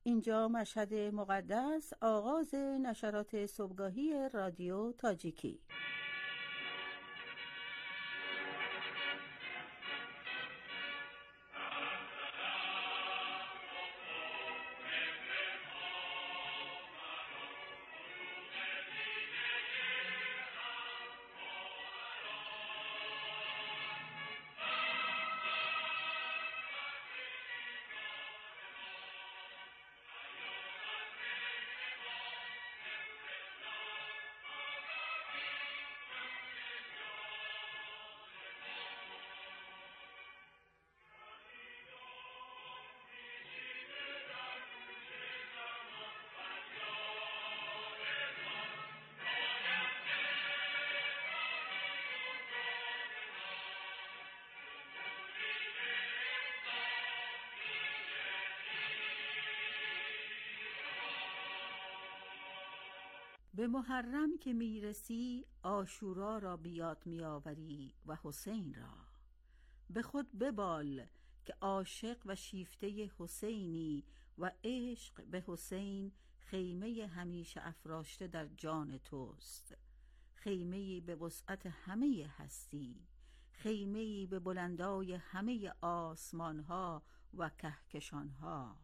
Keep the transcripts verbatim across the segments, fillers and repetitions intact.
اینجا مشهد مقدس، آغاز نشرات صبحگاهی رادیو تاجیکی. به محرم که میرسی عاشورا را بیاد میآوری و حسین را. به خود ببال که عاشق و شیفته حسینی و عشق به حسین خیمه همیشه افراشته در جان توست، خیمه‌ای به وسعت همه هستی، خیمه‌ای به بلندای همه آسمانها و کهکشانها،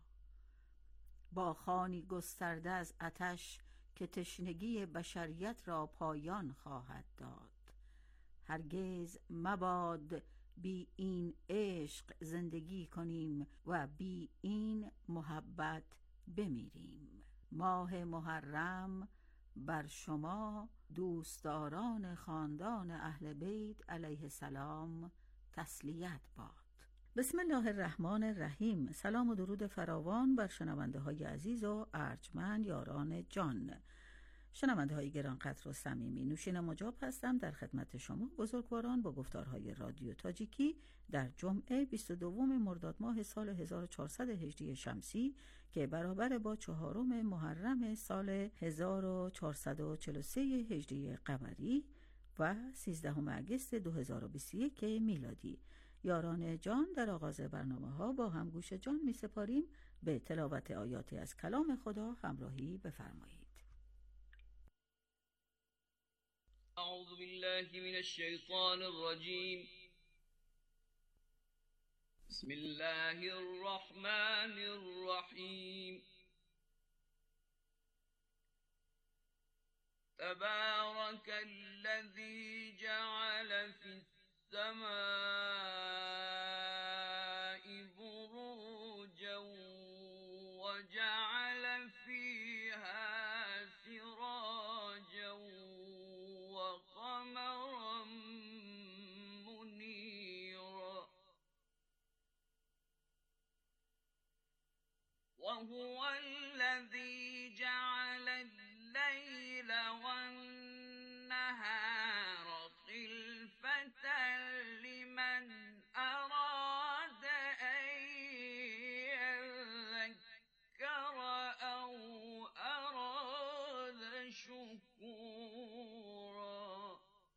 با خوانی گسترده از آتش که تشنگی بشریت را پایان خواهد داد. هرگز مباد بی این عشق زندگی کنیم و بی این محبت بمیریم. ماه محرم بر شما دوستداران خاندان اهل بیت علیه السلام تسلیت باد. بسم الله الرحمن الرحیم. سلام و درود فراوان بر شنونده های عزیز و ارجمند یاران جان. شنونده های گرانقدر و صمیمی، نوشین مجاب هستم در خدمت شما بزرگواران با گفتارهای رادیو تاجیکی در جمعه بیست و دوم مرداد ماه سال هزار و چهارصد و هجری شمسی که برابر با چهارم محرم سال هزار و چهارصد و چهل و سه هجری قمری و سیزدهم اگست دو هزار و بیست و یک میلادی. یاران جان، در آغاز برنامه ها با هم گوش جان می سپاریم به تلاوت آیاتی از کلام خدا. همراهی بفرمایید. اعوذ بالله من الشیطان الرجیم. بسم الله الرحمن الرحیم. تبارك الذي جعل في السماء بروجا وجعل فيها سراجا وقمرا منيرا وهو الذي جعل الليل والنهار خلفة لمن أراد أن يذكر أو أراد شكورا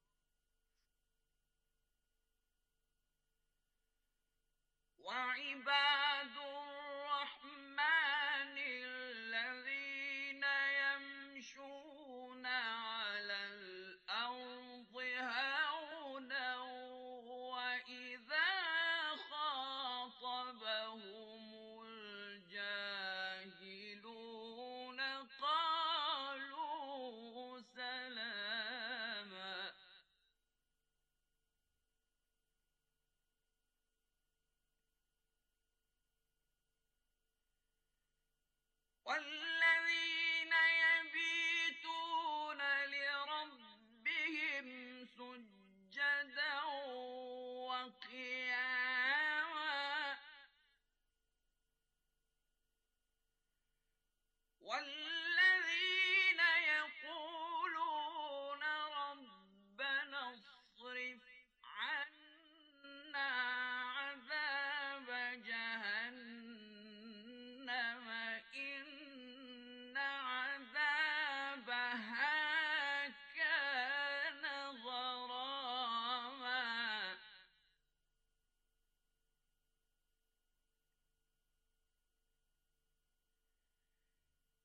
وعباد الرحمن الذين يمشون على الأرض هونا وإذا خاطبهم الجاهلون قالوا سلاما والذين يبيتون لربهم سجدا وقياما والذين يقولون ربنا اصرف عنا عذاب جهنم إن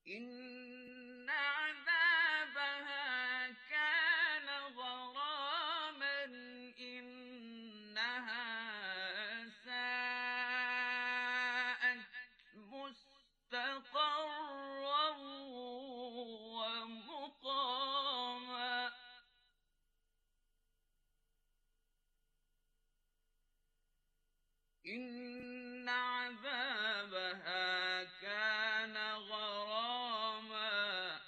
إن عذابها كان غراما إنها ساءت مستقرا ومقاما إن عذابها كان غراما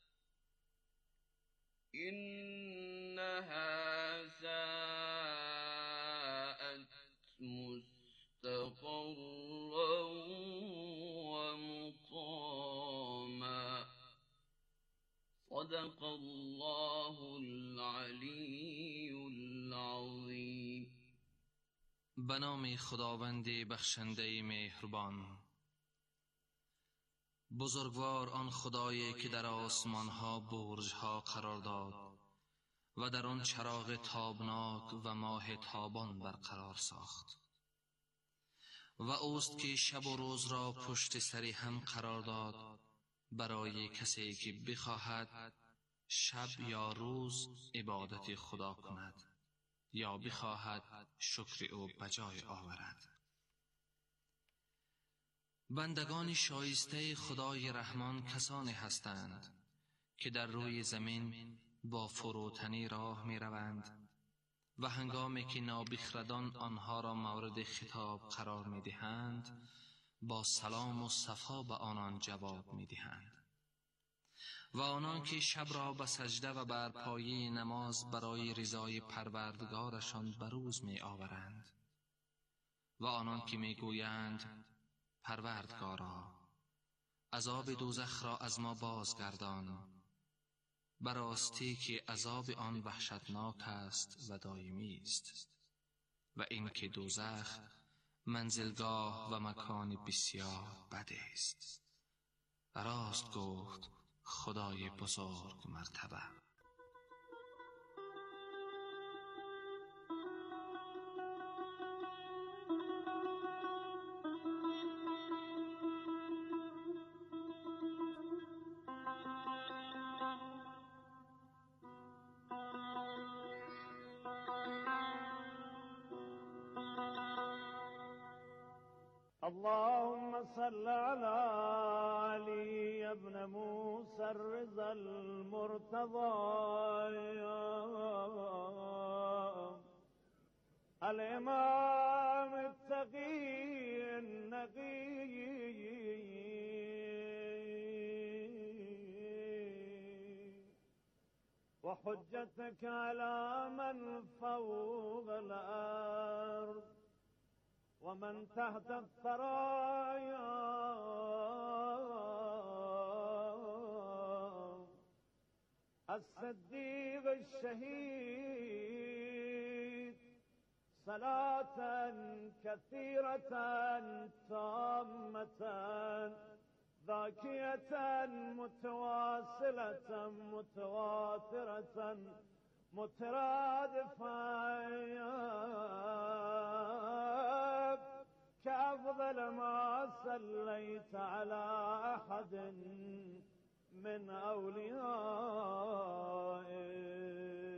إنها ساءت مستقرا ومقاما صدق الله العلی العظیم. به نام خداوند بخشنده مهربان. بزرگوار آن خدایی که در آسمان ها برج ها قرار داد و در آن چراغ تابناک و ماه تابان برقرار ساخت، و اوست که شب و روز را پشت سری هم قرار داد برای کسی که بخواهد شب یا روز عبادت خدا کند یا بخواهد شکر او بجای آورد. بندگان شایسته خدای رحمان کسانی هستند که در روی زمین با فروتنی راه می روند و هنگامی که نابخردان آنها را مورد خطاب قرار می دهند با سلام و صفا به آنان جواب می دهند. و آنان که شب را به سجده و بر پایه نماز برای رضای پروردگارشان بروز می آورند. و آنان که می گویند پروردگارا عذاب دوزخ را از ما بازگردان، براستی که عذاب آن وحشتناک است و دائمی است، و این که دوزخ منزلگاه و مکان بسیار بد است. راست گفت خدای بزرگ مرتبه. اللهم صل على علي بن موسى الرضا المرتضى الإمام التقي النقي وحجتك على من فوق الأرض ومن تحت الثرايا الصديق الشهيد صلاة كثيرة تامة ذاكية متواصلة متواترة مترادفة كأفضل ما صليت على أحد من أوليائك.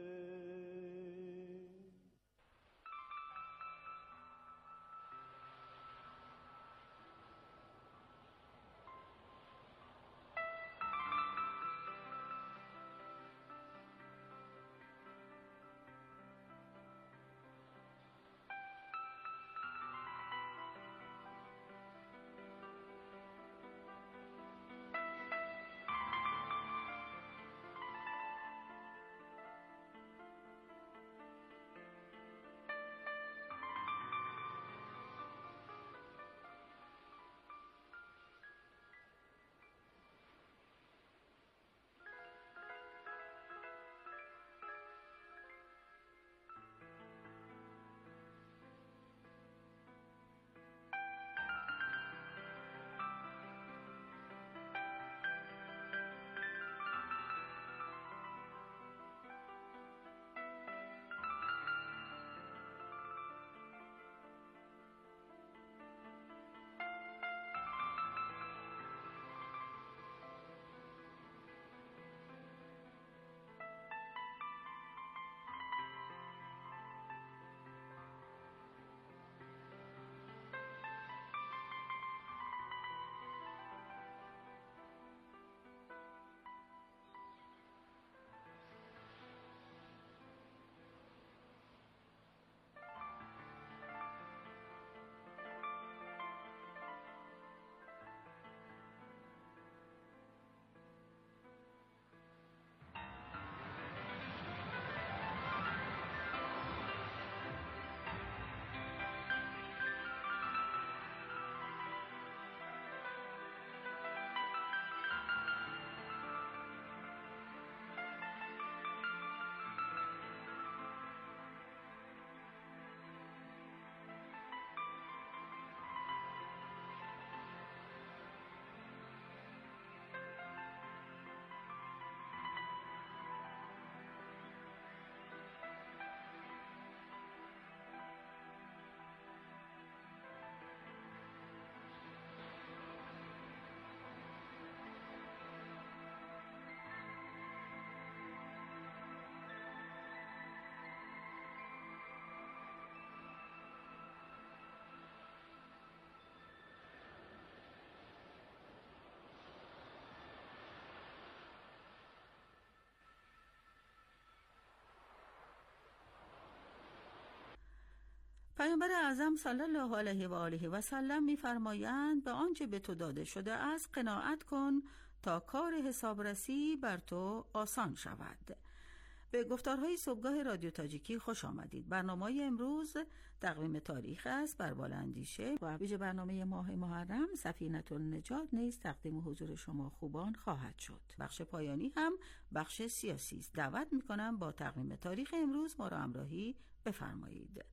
پیامبر اعظم صلی الله علیه و آله و سلم می‌فرمایند به آنچه به تو داده شده است قناعت کن تا کار حسابرسی بر تو آسان شود. به گفتارهای صبحگاه رادیو تاجیکی خوش آمدید. برنامه امروز تقویم تاریخ است بر بالاندیشه و ویژه برنامه ماه محرم سفینة النجات نیز تقدیم حضور شما خوبان خواهد شد. بخش پایانی هم بخش سیاسی است. دعوت می‌کنم با تقویم تاریخ امروز ما را همراهی بفرمایید.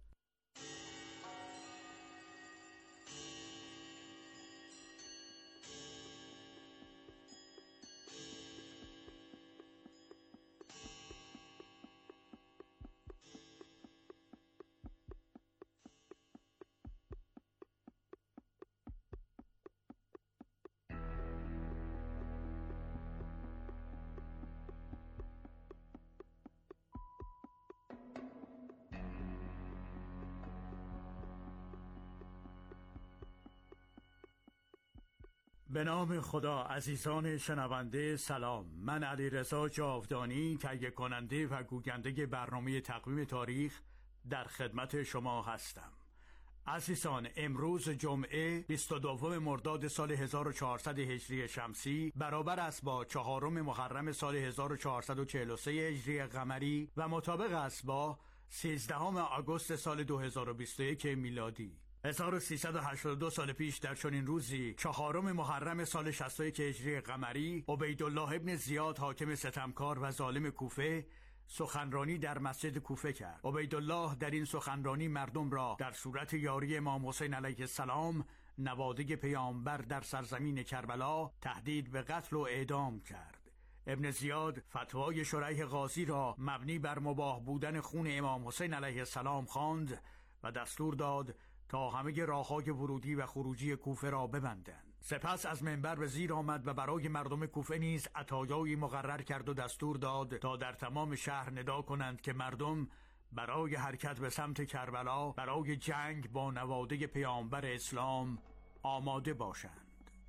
به نام خدا. عزیزان شنونده سلام. من علیرضا جاودانی تهیه کننده و گوینده برنامه تقویم تاریخ در خدمت شما هستم. عزیزان، امروز جمعه بیست و دوم مرداد سال هزار و چهارصد هجری شمسی برابر است با چهارم محرم سال هزار و چهارصد و چهل و سه هجری قمری و مطابق است با سیزدهم آگوست سال دو هزار و بیست و یک میلادی. هزار و سیصد و هشتاد و دو سال پیش در چنین روزی چهارم محرم سال شصت و یک هجری قمری عبیدالله ابن زیاد حاکم ستمکار و ظالم کوفه سخنرانی در مسجد کوفه کرد. عبیدالله در این سخنرانی مردم را در صورت یاری امام حسین علیه السلام نواده پیامبر در سرزمین کربلا تهدید به قتل و اعدام کرد. ابن زیاد فتوای شریح قاضی را مبنی بر مباح بودن خون امام حسین علیه السلام خواند و دستور داد تا همه راه‌های ورودی و خروجی کوفه را ببندند. سپس از منبر به زیر آمد و برای مردم کوفه نیز عطایایی مقرر کرد و دستور داد تا در تمام شهر ندا کنند که مردم برای حرکت به سمت کربلا برای جنگ با نواده پیامبر اسلام آماده باشند.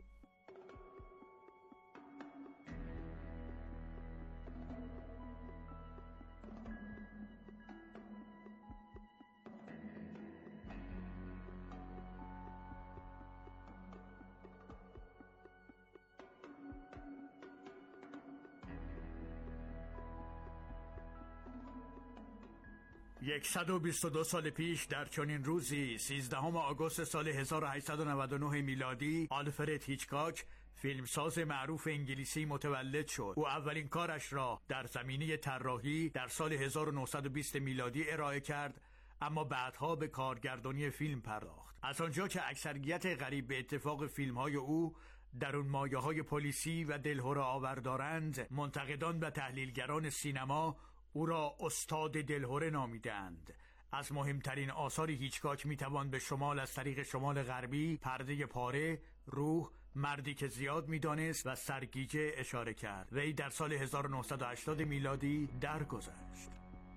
صد و بیست و دو سال پیش در چنین روزی سیزدهم آگوست سال هزار و هشتصد و نود و نه میلادی آلفرد هیچکاک فیلمساز معروف انگلیسی متولد شد. او اولین کارش را در زمینه طراحی در سال هزار و نهصد و بیست میلادی ارائه کرد، اما بعدها به کارگردانی فیلم پرداخت. از آنجا که اکثریت قریب به اتفاق فیلم‌های او در اون مایه‌های پلیسی و دلهره آور دارند، منتقدان و تحلیلگران سینما او را استاد دلهره نامیدند. از مهمترین آثار هیچکاک میتوان به شمال از طریق شمال غربی، پرده پاره، روح، مردی که زیاد میدانست و سرگیجه اشاره کرد. وی در سال هزار و نهصد و هشتاد میلادی درگذشت.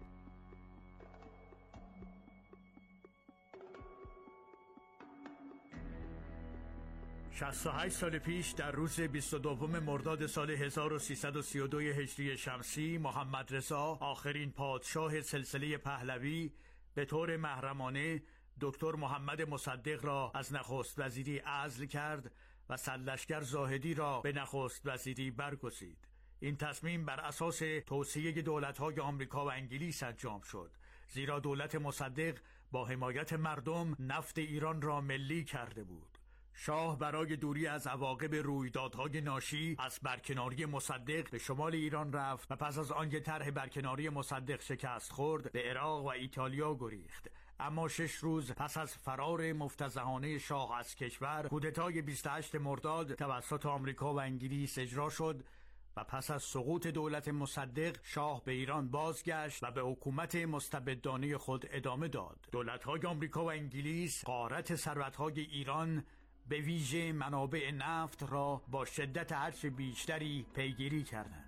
شصت و هشت سال پیش در روز بیست و دوم مرداد سال هزار و سیصد و سی و دو هجری شمسی محمد رضا آخرین پادشاه سلسله پهلوی به طور محرمانه دکتر محمد مصدق را از نخست وزیری عزل کرد و سرلشکر زاهدی را به نخست وزیری برگزید. این تصمیم بر اساس توصیه دولت‌های آمریکا و انگلیس انجام شد، زیرا دولت مصدق با حمایت مردم نفت ایران را ملی کرده بود. شاه برای دوری از عواقب رویدادهای ناشی از برکناری مصدق به شمال ایران رفت و پس از آنکه طرح برکناری مصدق شکست خورد به عراق و ایتالیا گریخت. اما شش روز پس از فرار مفتضحانه شاه از کشور، کودتای بیست و هشتم مرداد توسط آمریکا و انگلیس اجرا شد و پس از سقوط دولت مصدق شاه به ایران بازگشت و به حکومت مستبدانه خود ادامه داد. دولت‌های آمریکا و انگلیس غارت ثروت‌های ایران به ویژه منابع نفت را با شدت هرچه بیشتری پیگیری کردند.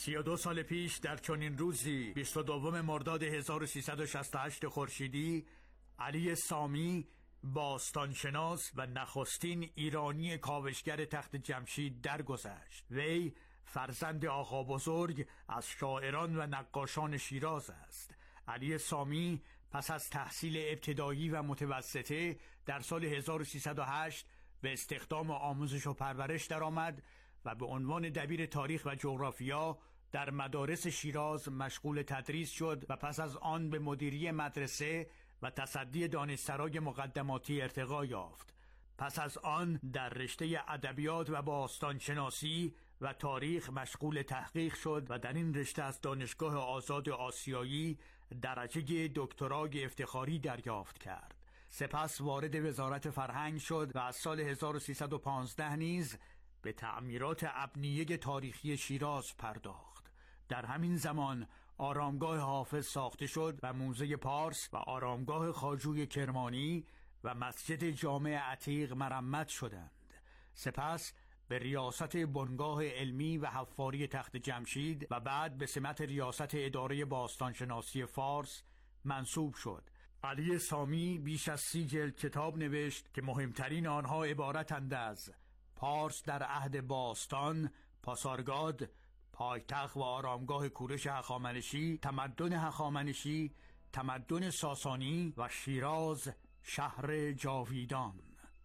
سی و دو سال پیش در چنین روزی بیست و دوم مرداد هزار و سیصد و شصت و هشت خورشیدی، علی سامی باستانشناس و نخستین ایرانی کاوشگر تخت جمشید درگذشت. وی فرزند آقا بزرگ از شاعران و نقاشان شیراز است. علی سامی پس از تحصیل ابتدایی و متوسطه در سال هزار و سیصد و هشت به استخدام آموزش و پرورش درآمد و به عنوان دبیر تاریخ و جغرافیا در مدارس شیراز مشغول تدریس شد و پس از آن به مدیری مدرسه و تصدی دانشسرای مقدماتی ارتقا یافت. پس از آن در رشته ادبیات و باستانشناسی و تاریخ مشغول تحقیق شد و در این رشته از دانشگاه آزاد آسیایی درجه دکترای افتخاری دریافت کرد. سپس وارد وزارت فرهنگ شد و از سال هزار و سیصد و پانزده نیز به تعمیرات ابنیه تاریخی شیراز پرداخت. در همین زمان آرامگاه حافظ ساخته شد و موزه پارس و آرامگاه خواجوی کرمانی و مسجد جامع عتیق مرمت شدند. سپس به ریاست بنگاه علمی و حفاری تخت جمشید و بعد به سمت ریاست اداره باستانشناسی فارس منصوب شد. علی سامی بیش از سی جلد کتاب نوشت که مهمترین آنها عبارتند از پارس در عهد باستان، پاسارگاد، پایتخت و آرامگاه کوروش هخامنشی، تمدن هخامنشی، تمدن ساسانی و شیراز شهر جاویدان.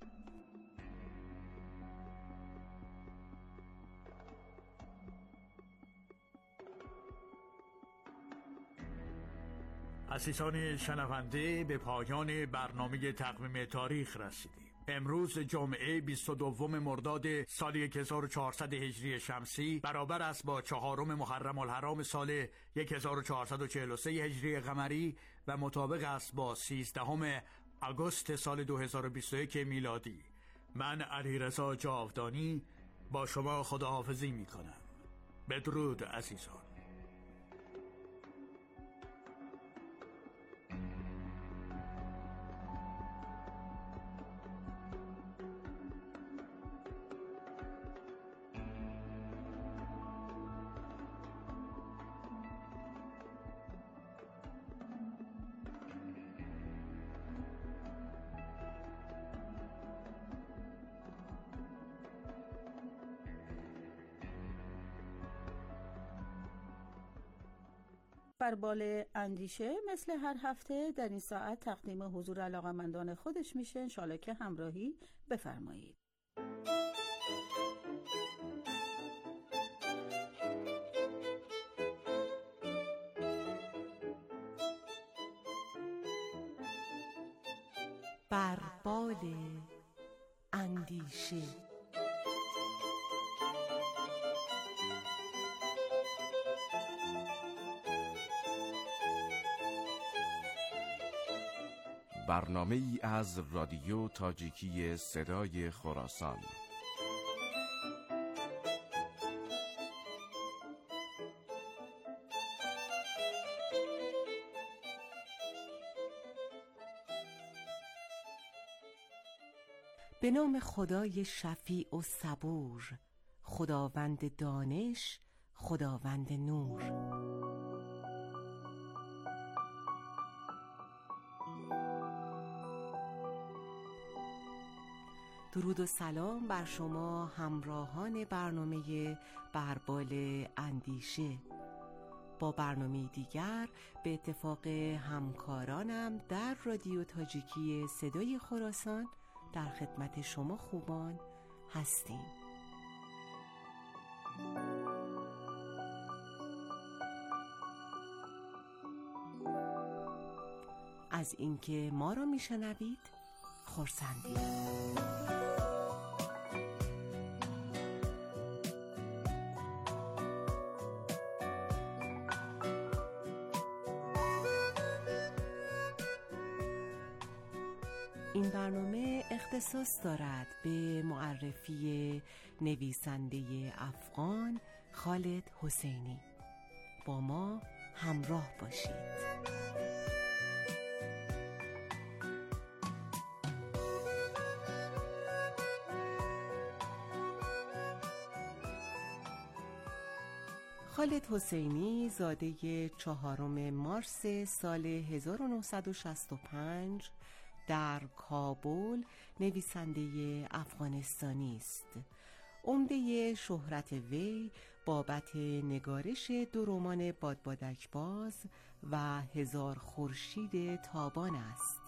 عزیزان شنونده، به پایان برنامه تقویم تاریخ رسیدیم. امروز جمعه بیست و دوم مرداد سال هزار و چهارصد هجری شمسی برابر است با چهارم محرم الحرام سال هزار و چهارصد و چهل و سه هجری قمری و مطابق است با سیزدهم آگوست سال دو هزار و بیست و یک میلادی. من علیرضا جاودانی با شما خداحافظی می کنم. بدرود عزیزان. بربال اندیشه مثل هر هفته در این ساعت تقدیم حضور علاقه‌مندان خودش میشه. انشالله که همراهی بفرمایید. بربال اندیشه. برنامه ای از رادیو تاجیکی صدای خراسان. به نام خدای شفیع و صبور، خداوند دانش، خداوند نور. درود و سلام بر شما همراهان برنامه بربال اندیشه. با برنامه دیگر به اتفاق همکارانم در رادیو تاجیکی صدای خراسان در خدمت شما خوبان هستیم. از اینکه ما را میشنوید خرسندیم. این برنامه اختصاص دارد به معرفی نویسنده افغان خالد حسینی. با ما همراه باشید. خالد حسینی زاده چهارم مارس سال هزار و نهصد و شصت و پنج در کابل نویسنده افغانستانی است. عمده شهرت وی بابت نگارش دو رمان بادبادک باز و هزار خورشید تابان است.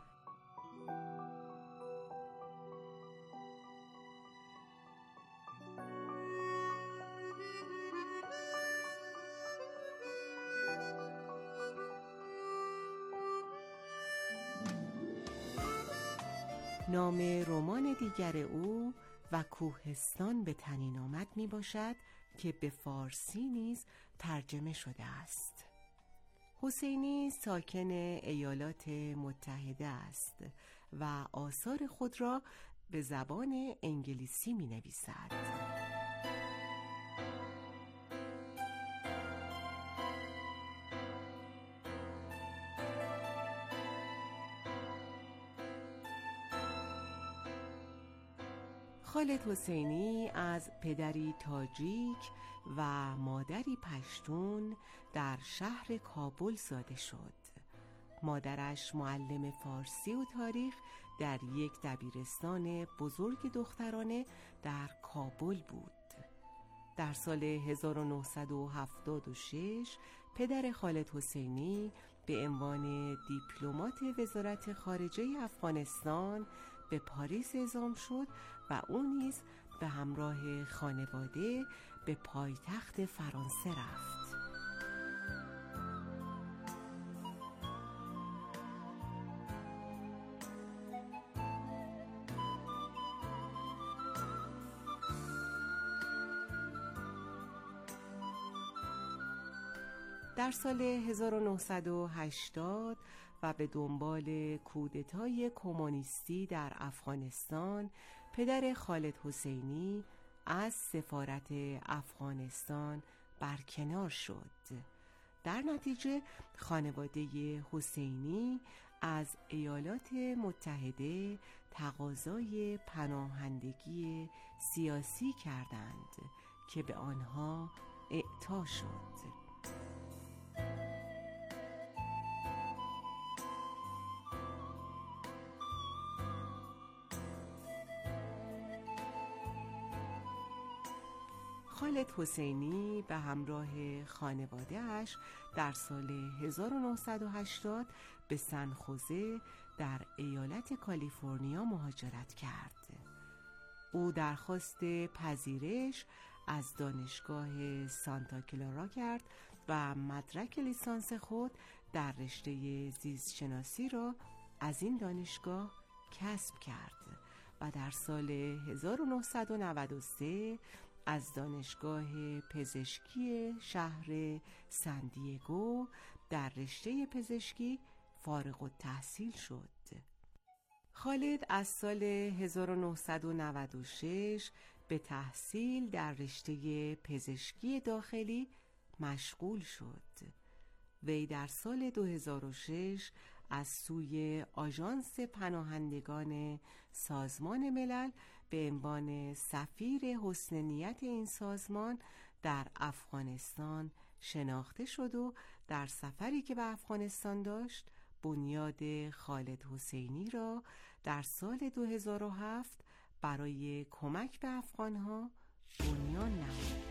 نام رمان دیگر او و کوهستان به طنین آمد می باشد که به فارسی نیز ترجمه شده است. حسینی ساکن ایالات متحده است و آثار خود را به زبان انگلیسی می نویسد. خالد حسینی از پدری تاجیک و مادری پشتون در شهر کابل زاده شد. مادرش معلم فارسی و تاریخ در یک دبیرستان بزرگ دخترانه در کابل بود. در سال هزار و نهصد و هفتاد و شش پدر خالد حسینی به عنوان دیپلمات وزارت خارجه افغانستان به پاریس اعزام شد و او نیز به همراه خانواده به پایتخت فرانسه رفت. در سال هزار و نهصد و هشتاد و به دنبال کودتای کمونیستی در افغانستان پدر خالد حسینی از سفارت افغانستان برکنار شد. در نتیجه خانواده حسینی از ایالات متحده تقاضای پناهندگی سیاسی کردند که به آنها اعطا شد. خالد حسینی به همراه خانواده‌اش در سال هزار و نهصد و هشتاد به سن خوزه در ایالت کالیفرنیا مهاجرت کرد. او درخواست پذیرش از دانشگاه سانتا کلارا کرد و مدرک لیسانس خود در رشته زیستشناسی را از این دانشگاه کسب کرد و در سال هزار و نهصد و نود و سه از دانشگاه پزشکی شهر سندیگو در رشته پزشکی فارغ التحصیل شد. خالد از سال هزار و نهصد و نود و شش به تحصیل در رشته پزشکی داخلی مشغول شد. وی در سال دو هزار و شش از سوی آژانس پناهندگان سازمان ملل به عنوان سفیر حسن نیت این سازمان در افغانستان شناخته شد و در سفری که به افغانستان داشت بنیاد خالد حسینی را در سال دو هزار و هفت برای کمک به افغانها بنیان نهاد.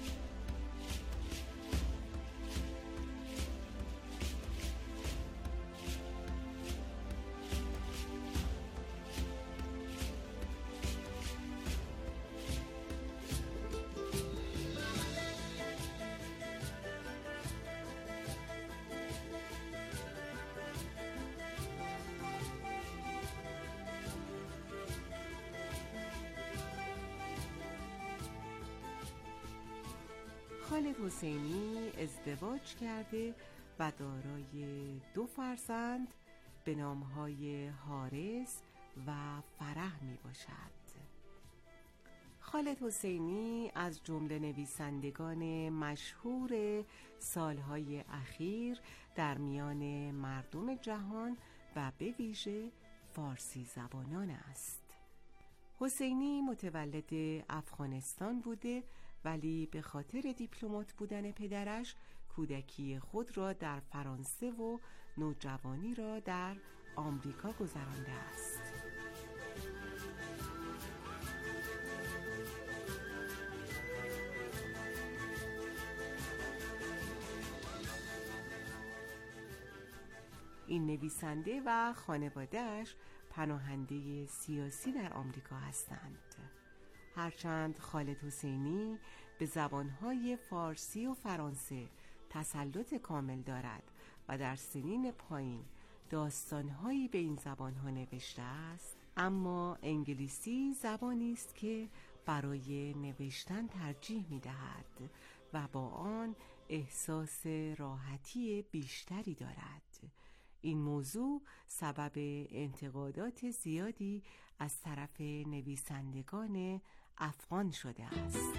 خالد حسینی ازدواج کرده و دارای دو فرزند به نامهای حارس و فرح می باشد. خالد حسینی از جمله نویسندگان مشهور سالهای اخیر در میان مردم جهان و به ویژه فارسی زبانان است. حسینی متولد افغانستان بوده ولی به خاطر دیپلمات بودن پدرش کودکی خود را در فرانسه و نوجوانی را در آمریکا گذرانده است. این نویسنده و خانواده‌اش پناهنده سیاسی در آمریکا هستند. هرچند خالد حسینی به زبانهای فارسی و فرانسه تسلط کامل دارد و در سنین پایین داستانهایی به این زبانها نوشته است، اما انگلیسی زبانی است که برای نوشتن ترجیح می‌دهد و با آن احساس راحتی بیشتری دارد. این موضوع سبب انتقادات زیادی از طرف نویسندگان افغان شده است.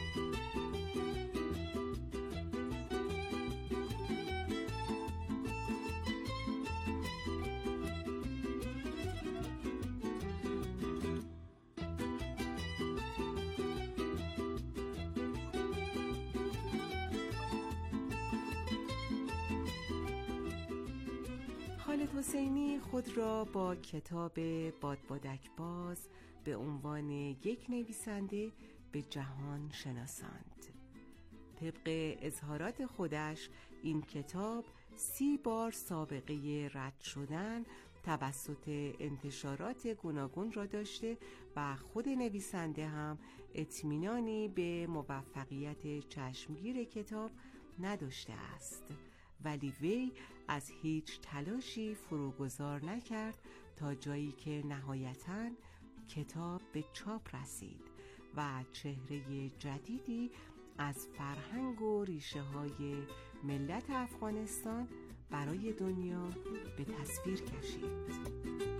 خالد حسینی خود را با کتاب بادبادک باز به عنوان یک نویسنده به جهان شناساند. طبق اظهارات خودش این کتاب سی بار سابقه رد شدن توسط انتشارات گوناگون را داشته و خود نویسنده هم اطمینانی به موفقیت چشمگیر کتاب نداشته است، ولی وی از هیچ تلاشی فروگذار نکرد تا جایی که نهایتاً کتاب به چاپ رسید و چهره جدیدی از فرهنگ و ریشه های ملت افغانستان برای دنیا به تصویر کشید.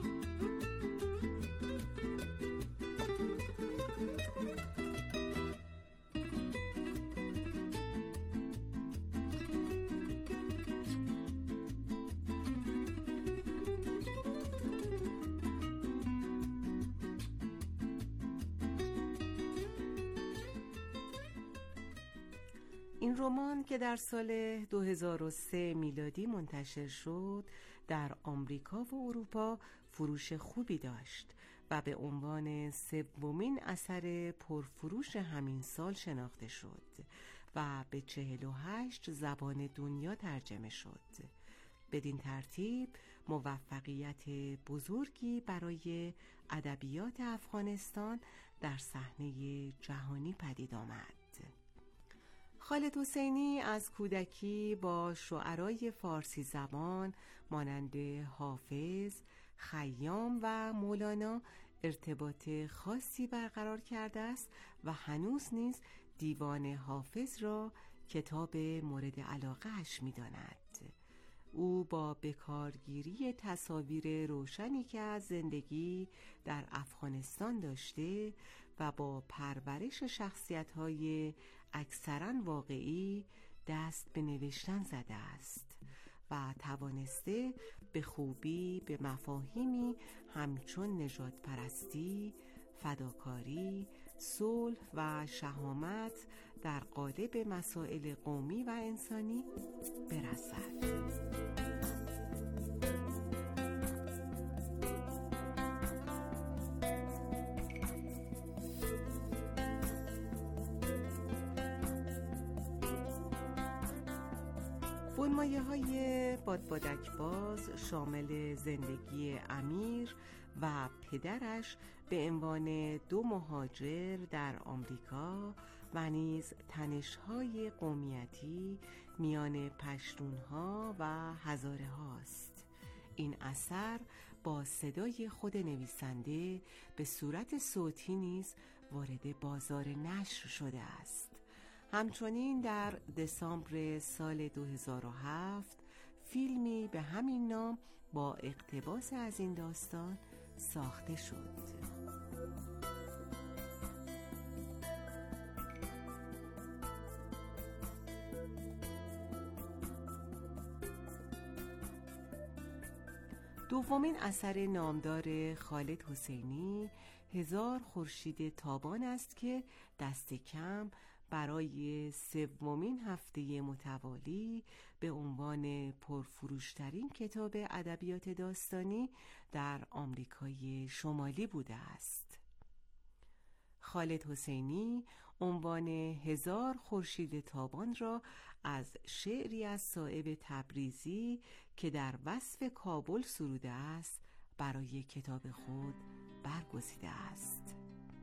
این رمان که در سال دو هزار و سه میلادی منتشر شد در آمریکا و اروپا فروش خوبی داشت و به عنوان سومین اثر پرفروش همین سال شناخته شد و به چهل و هشت زبان دنیا ترجمه شد. بدین ترتیب موفقیت بزرگی برای ادبیات افغانستان در صحنه جهانی پدید آمد. خالد حسینی از کودکی با شعرای فارسی زبان مانند حافظ، خیام و مولانا ارتباط خاصی برقرار کرده است و هنوز نیز دیوان حافظ را کتاب مورد علاقه اش می داند. او با بکارگیری تصاویر روشنی که از زندگی در افغانستان داشته و با پرورش شخصیت‌های اکثراً واقعی دست به نوشتن زده است و توانسته به خوبی به مفاهیمی همچون نژاد پرستی، فداکاری، صلح و شهامت در قالب مسائل قومی و انسانی برسد. فرمایه های بادبادک باز شامل زندگی امیر و پدرش به عنوان دو مهاجر در آمریکا و نیز تنش‌های قومیتی میان پشتونها و هزاره هاست. این اثر با صدای خود نویسنده به صورت صوتی نیز وارد بازار نشر شده است. همچنین در دسامبر سال دو هزار و هفت فیلمی به همین نام با اقتباس از این داستان ساخته شد. دومین اثر نامدار خالد حسینی هزار خورشید تابان است که دست کم برای سومین هفته متوالی به عنوان پرفروشترین کتاب ادبیات داستانی در آمریکای شمالی بوده است. خالد حسینی عنوان هزار خورشید تابان را از شعری از صائب تبریزی که در وصف کابل سروده است برای کتاب خود برگزیده است.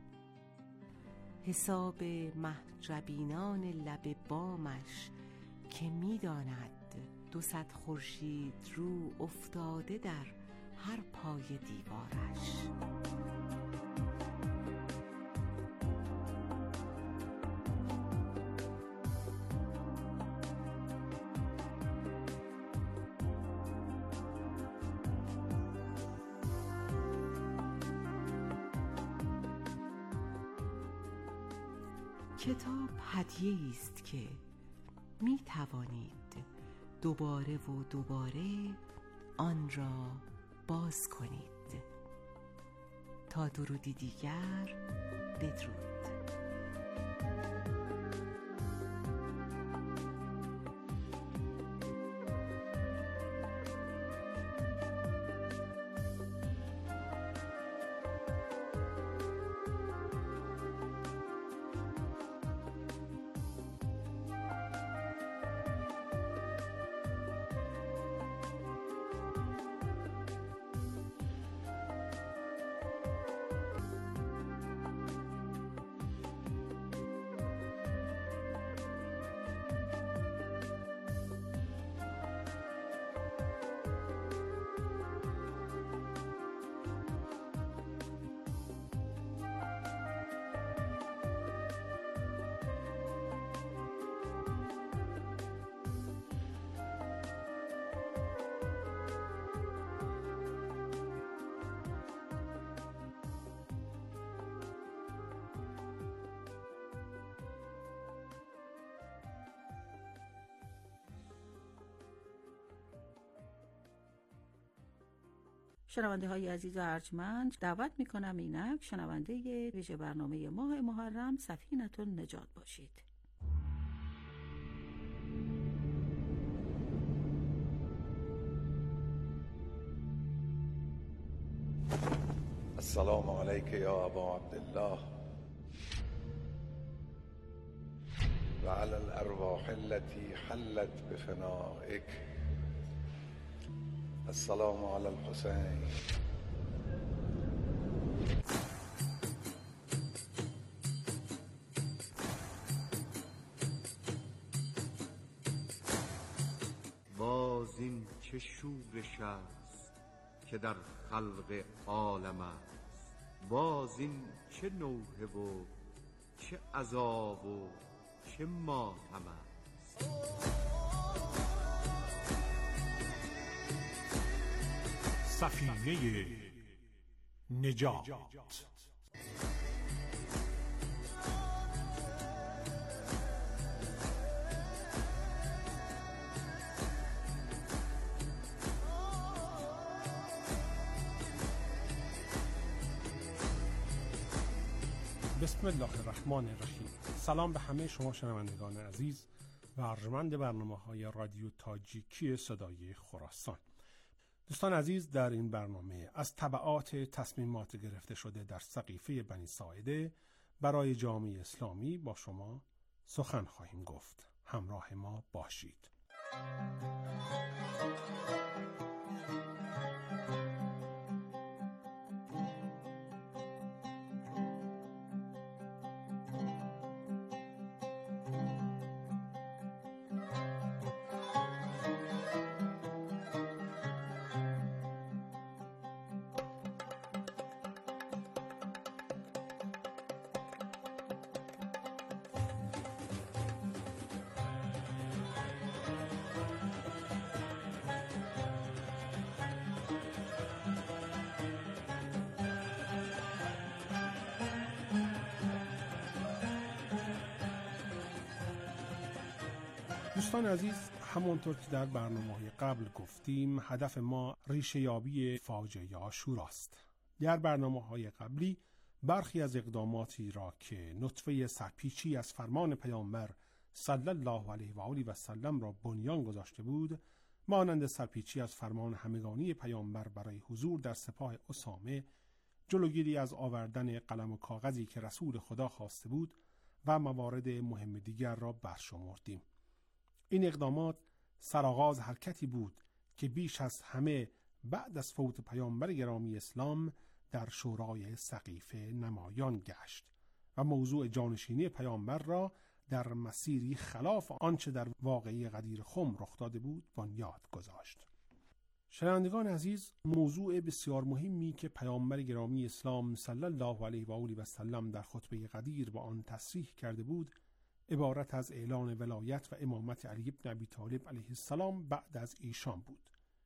حساب محجبینان لب بامش که می‌داند دو صد خورشید رو افتاده در هر پای دیوارش. کتاب هدیه‌ای است که می توانید دوباره و دوباره آن را باز کنید. تا درودی دیگر، بدرود. شنونده های عزیز و ارجمند، دعوت می کنم اینک شنونده ویژه برنامه ماه محرم سفینة النجات باشید. السلام علیک یا ابا عبدالله و علی الارواح التي حلت بفنائک. السلام علی الحسین. باز این چه شورش است که در خلق عالم است، باز این چه نوحه و چه عذاب و چه ماتم است. سفینه نجات. بسم الله الرحمن الرحیم. سلام به همه شما شنوندگان عزیز و ارجمند برنامه‌های رادیو تاجیکی صدای خراسان. دوستان عزیز، در این برنامه از تبعات تصمیمات گرفته شده در سقیفه بنی ساعده برای جامعه اسلامی با شما سخن خواهیم گفت. همراه ما باشید. دوستان عزیز، همونطور که در برنامه‌های قبل گفتیم، هدف ما ریشه یابی فاجعه عاشوراست. در برنامه‌های قبلی برخی از اقداماتی را که نطفه سرپیچی از فرمان پیامبر صلی الله علیه و آله و سلم را بنیان گذاشته بود، مانند سرپیچی از فرمان همگانی پیامبر برای حضور در سپاه اسامه، جلوگیری از آوردن قلم و کاغذی که رسول خدا خواسته بود و موارد مهم دیگر را برشمردیم. این اقدامات سرآغاز حرکتی بود که بیش از همه بعد از فوت پیامبر گرامی اسلام در شورای سقیفه نمایان گشت و موضوع جانشینی پیامبر را در مسیری خلاف آنچه در واقعه غدیر خم رخ داده بود بنیاد گذاشت. شنوندگان عزیز، موضوع بسیار مهمی که پیامبر گرامی اسلام صلی الله علیه و آله و سلم در خطبه غدیر با آن تصریح کرده بود، عبارت از اعلان ولایت و امامت علی بن ابی طالب علیه السلام بعد از ایشان بود.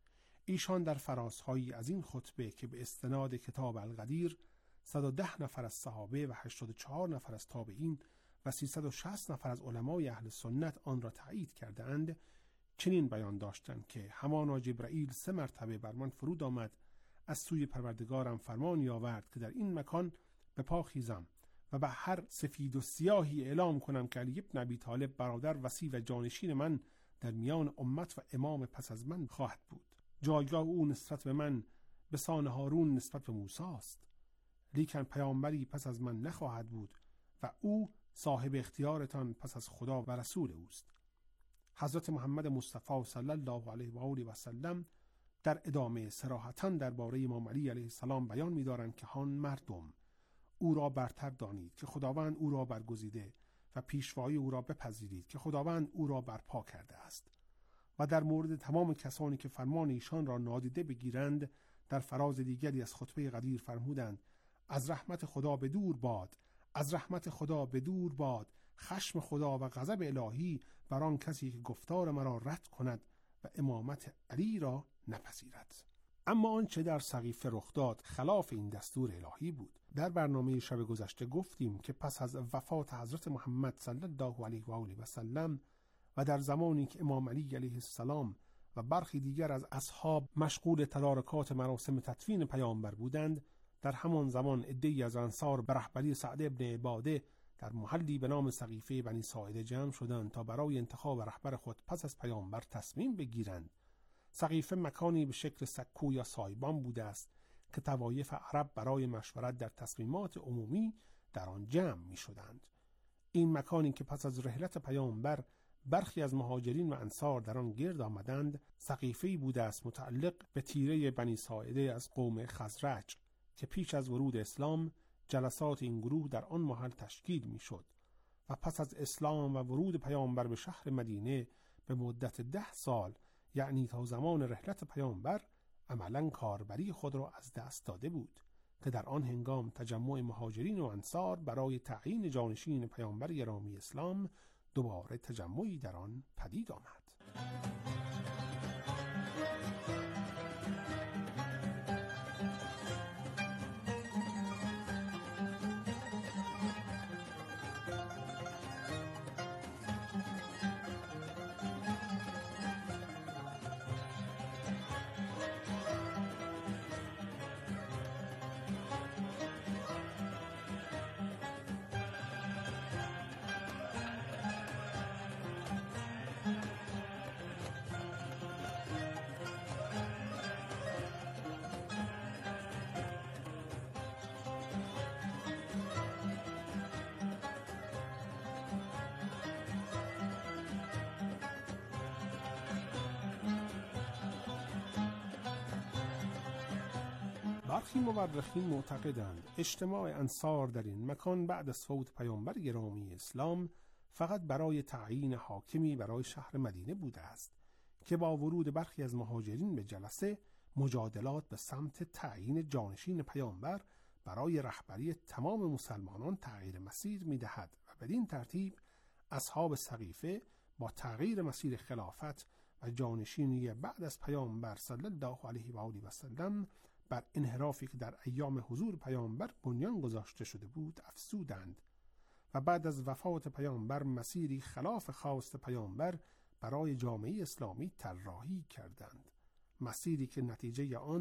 ایشان در فرازهایی از این خطبه که به استناد کتاب الغدیر صد و ده نفر از صحابه و هشتاد و چهار نفر از تابعین و سیصد و شصت نفر از علمای اهل سنت آن را تایید کردند، چنین بیان داشتند که همانا جبرائیل سه مرتبه بر من فرود آمد، از سوی پروردگارم فرمانی آورد که در این مکان به پا خیزم و به هر سفید و سیاهی اعلام کنم که علی بن ابی طالب برادر وصی و جانشین من در میان امت و امام پس از من خواهد بود. جایگاه او نسبت به من به سان هارون نسبت به موسی است، لیکن پیامبری پس از من نخواهد بود و او صاحب اختیارتان پس از خدا و رسول اوست. حضرت محمد مصطفی صلی الله علیه و آله و سلم در ادامه صراحتاً درباره امام علی علیه السلام بیان می‌دارند که هان مردم، او را برتر دانید که خداوند او را برگزیده و پیشوایی او را بپذیرید که خداوند او را برپا کرده است. و در مورد تمام کسانی که فرمان ایشان را نادیده بگیرند در فراز دیگری از خطبه غدیر فرمودند: از رحمت خدا به دور باد، از رحمت خدا به دور باد، خشم خدا و غضب الهی بر آن کسی که گفتار مرا رد کند و امامت علی را نپذیرد. اما آنچه در سقیفه رخ داد خلاف این دستور الهی بود. در برنامه شب گذشته گفتیم که پس از وفات حضرت محمد صلی الله علیه و آله و سلم و در زمانی که امام علی علیه السلام و برخی دیگر از اصحاب مشغول تدارکات مراسم تدفین پیامبر بودند، در همان زمان عده‌ای از انصار به رهبری سعد ابن عباده در محلی به نام سقیفه بنی ساعده جمع شدند تا برای انتخاب رهبر خود پس از پیامبر تصمیم بگیرند. سقیفه مکانی به شکل سکو یا سایبان بوده است که طوایف عرب برای مشورت در تصمیمات عمومی در آن جمع می شدند. این مکانی که پس از رحلت پیامبر برخی از مهاجرین و انصار در آن گرد آمدند، سقیفه‌ای بوده است متعلق به تیره بنی ساعده از قوم خزرج که پیش از ورود اسلام جلسات این گروه در آن محل تشکیل می شد و پس از اسلام و ورود پیامبر به شهر مدینه به مدت ده سال، یعنی تا زمان رحلت پیامبر، عملاً کاربری خود را از دست داده بود که در آن هنگام تجمع مهاجرین و انصار برای تعیین جانشین پیامبر گرامی اسلام دوباره تجمعی در آن پدید آمد. برخی مورخین معتقدند اجتماع انصار در این مکان بعد از فوت پیامبر گرامی اسلام فقط برای تعیین حاکمی برای شهر مدینه بوده است که با ورود برخی از مهاجرین به جلسه مجادلات به سمت تعیین جانشین پیامبر برای رهبری تمام مسلمانان تغییر مسیر می‌دهد و بدین ترتیب اصحاب سقیفه با تغییر مسیر خلافت و جانشینی بعد از پیامبر صلی الله علیه و آله و سلم بر انحرافی که در ایام حضور پیامبر بنیان گذاشته شده بود افزودند و بعد از وفات پیامبر مسیری خلاف خواست پیامبر برای جامعه اسلامی طراحی کردند، مسیری که نتیجه آن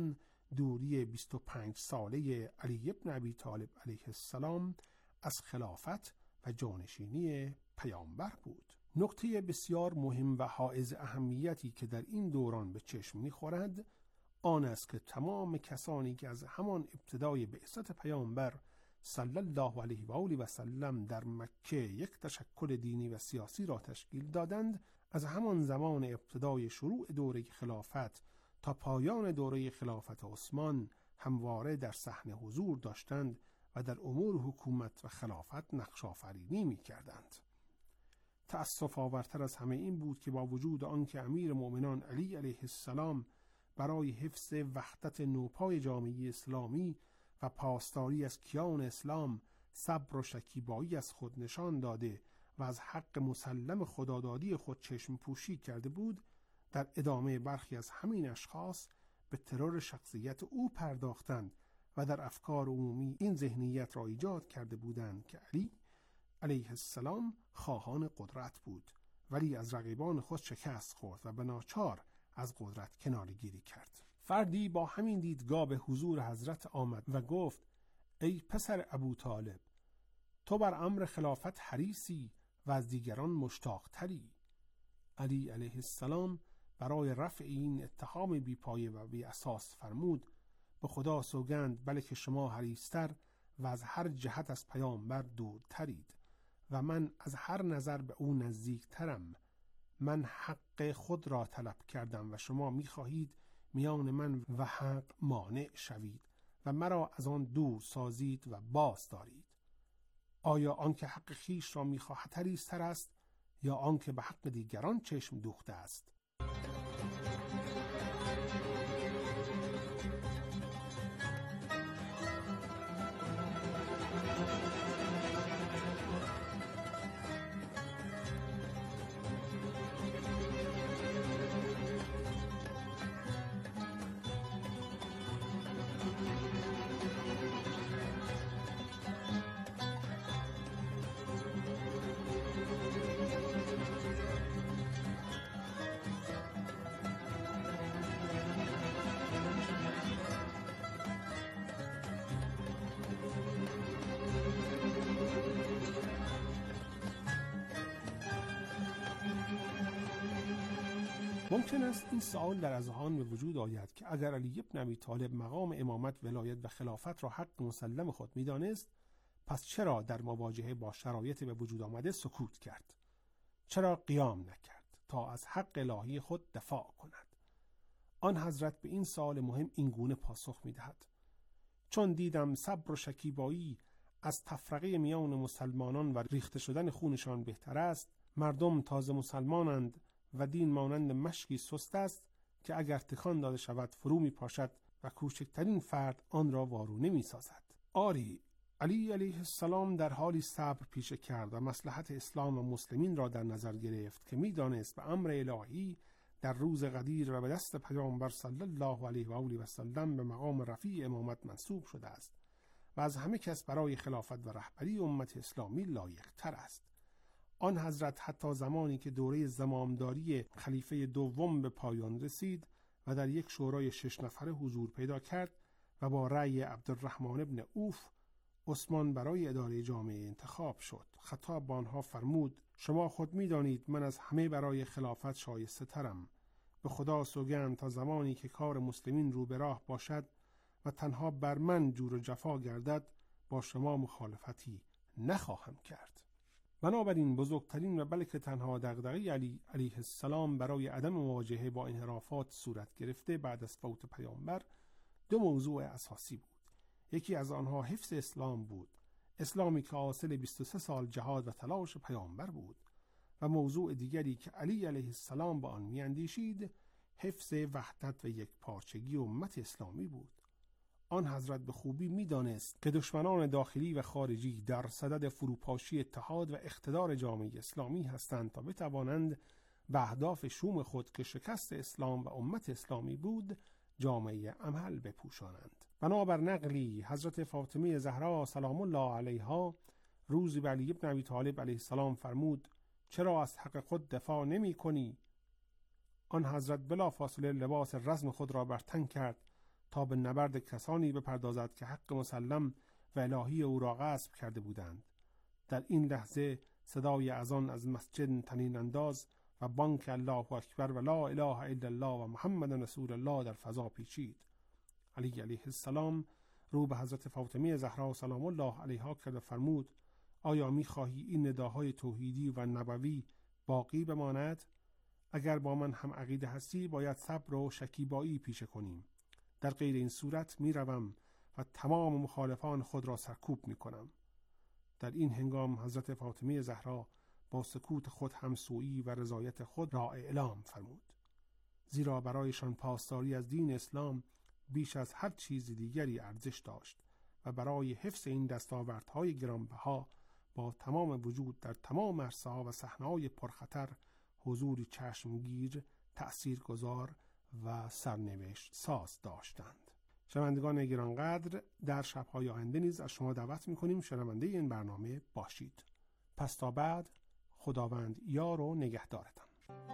دوری بیست و پنج ساله علی ابن ابی طالب علیه السلام از خلافت و جانشینی پیامبر بود. نکته بسیار مهم و حائز اهمیتی که در این دوران به چشم می‌خورد آن است که تمام کسانی که از همان ابتدای بعثت پیامبر صلی الله علیه و آله و سلم در مکه یک تشکل دینی و سیاسی را تشکیل دادند، از همان زمان ابتدای شروع دوره خلافت تا پایان دوره خلافت عثمان همواره در صحنه حضور داشتند و در امور حکومت و خلافت نقش آفرینی می‌کردند. تأسف آورتر از همه این بود که با وجود آنکه امیر مؤمنان علی علیه السلام برای حفظ وحدت نوپای جامعه اسلامی و پاسداری از کیان اسلام صبر و شکیبایی از خود نشان داده و از حق مسلم خدادادی خود چشم پوشی کرده بود، در ادامه برخی از همین اشخاص به ترور شخصیت او پرداختند و در افکار عمومی این ذهنیت را ایجاد کرده بودند که علی علیه السلام خواهان قدرت بود، ولی از رقیبان خود شکست خورد و به ناچار از قدرت کناره‌گیری کرد. فردی با همین دیدگاه به حضور حضرت آمد و گفت: ای پسر ابو طالب، تو بر امر خلافت حریصی و از دیگران مشتاق‌تری. علی علیه السلام برای رفع این اتهام بی‌پایه و بی اساس فرمود: به خدا سوگند بلکه شما حریص‌تر و از هر جهت از پیامبر دورترید و من از هر نظر به او نزدیکترم. من حق خود را طلب کردم و شما می‌خواهید میان من و حق مانع شوید و مرا از آن دور سازید و باز دارید. آیا آنکه حق خیش را می‌خواهد حریص‌تر است یا آنکه به حق دیگران چشم دوخته است؟ ممکن است این سوال در اذهان به وجود آید که اگر علی ابن ابی طالب مقام امامت، ولایت و خلافت را حق مسلم خود می‌دانست، پس چرا در مواجهه با شرایط به وجود آمده سکوت کرد؟ چرا قیام نکرد تا از حق الهی خود دفاع کند؟ آن حضرت به این سوال مهم این گونه پاسخ می‌دهد: چون دیدم صبر و شکیبایی از تفرقه میان مسلمانان و ریخته شدن خونشان بهتر است، مردم تازه مسلمانند و دین مانند مشکی سست است که اگر تکان داده شود فرو می پاشد و کوچکترین فرد آن را وارونه می سازد. آری، علی علیه السلام در حالی صبر پیشه کرد و مصلحت اسلام و مسلمین را در نظر گرفت که می دانست به امر الهی در روز قدیر و به دست پیامبر صلی الله علیه و آله و سلم به مقام رفیع امامت منصوب شده است و از همه کس برای خلافت و رهبری امت اسلامی لایق تر است. آن حضرت حتی زمانی که دوره زمامداری خلیفه دوم به پایان رسید و در یک شورای شش نفره حضور پیدا کرد و با رأی عبدالرحمن ابن عوف عثمان برای اداره جامعه انتخاب شد، خطاب به آنها فرمود: شما خود می دانید من از همه برای خلافت شایسته ترم. به خدا سوگند تا زمانی که کار مسلمین رو به راه باشد و تنها بر من جور و جفا گردد، با شما مخالفتی نخواهم کرد. بنابراین بزرگترین و بلکه تنها دغدغه علی علیه السلام برای عدم مواجهه با انحرافات صورت گرفته بعد از فوت پیامبر دو موضوع اساسی بود. یکی از آنها حفظ اسلام بود، اسلامی که حاصل بیست و سه سال جهاد و تلاش پیامبر بود، و موضوع دیگری که علی علیه السلام با آن میاندیشید حفظ وحدت و یک پارچگی امت اسلامی بود. آن حضرت به خوبی می‌دانست که دشمنان داخلی و خارجی در صدد فروپاشی اتحاد و اقتدار جامعه اسلامی هستند تا بتوانند به اهداف شوم خود که شکست اسلام و امت اسلامی بود جامعه عمل بپوشانند. بنابر نقلی حضرت فاطمه زهرا سلام الله علیها روزی به علی ابن ابی طالب علیه السلام فرمود: چرا از حق خود دفاع نمی کنی؟ آن حضرت بلا فاصله لباس رزم خود را بر تن کرد تا به نبرد کسانی بپردازد که حق مسلم و الهی او را غصب کرده بودند. در این لحظه صدای اذان از مسجد طنین انداز و بانگ الله اکبر و لا اله الا الله و محمد رسول الله در فضا پیچید. علی علیه السلام رو به حضرت فاطمه زهرا سلام الله علیها کرد و فرمود: آیا می‌خواهی این نداهای توحیدی و نبوی باقی بماند؟ اگر با من هم عقیده هستی باید صبر و شکیبایی پیشه کنیم. در غیر این صورت میروم و تمام مخالفان خود را سرکوب میکنم. در این هنگام حضرت فاطمه زهرا با سکوت خود همسویی و رضایت خود را اعلام فرمود، زیرا برایشان پاسداری از دین اسلام بیش از هر چیز دیگری ارزش داشت و برای حفظ این دستاوردهای گرانبها با تمام وجود در تمام عرصه‌ها و صحنه‌های پرخطر حضوری چشمگیر، تأثیرگذار و سرنوشت ساز داشتند. شنوندگان گرانقدر، در شب‌های آینده نیز از شما دعوت می‌کنیم شنونده این برنامه باشید. پس تا بعد، خداوند یار و نگهدارتان.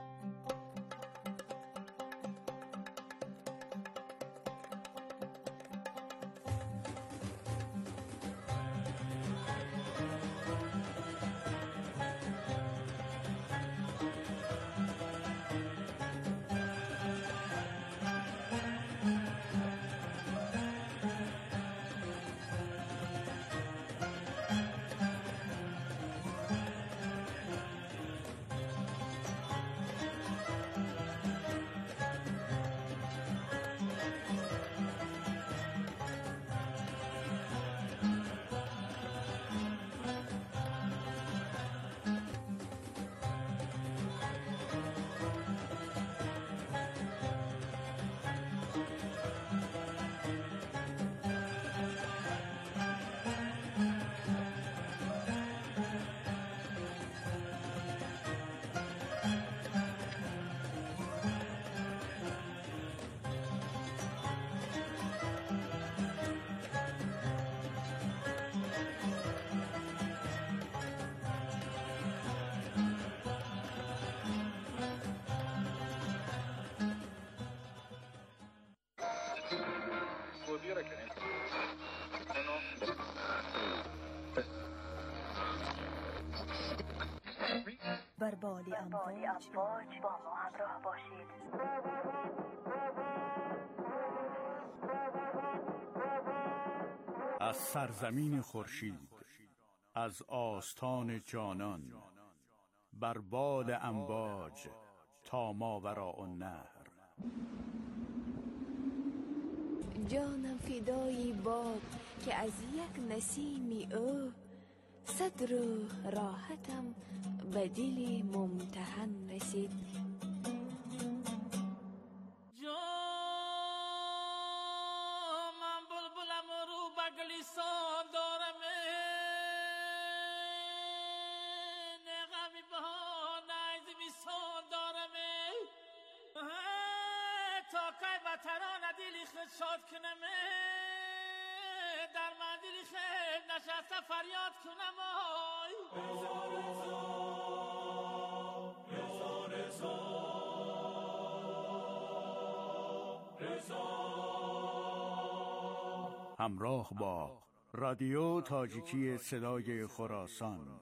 بر بال امواج با ما همراه باشید. از سرزمین خورشید، از آستان جانان، بر بال امواج تا ماوراء النهر. جانم فدای باد که از یک نسیمی او صد روح راحتم به دل ممتحن رسید. جان من بلبلم و رو بگلیسان دارم، نغمی بها نیز میسان دارم، تا که وطران دلی خود شاد کنم، در من دلی خود نشسته فریاد کنم. رضا رضا رضا همراه با رادیو تاجیکی صدای خراسان.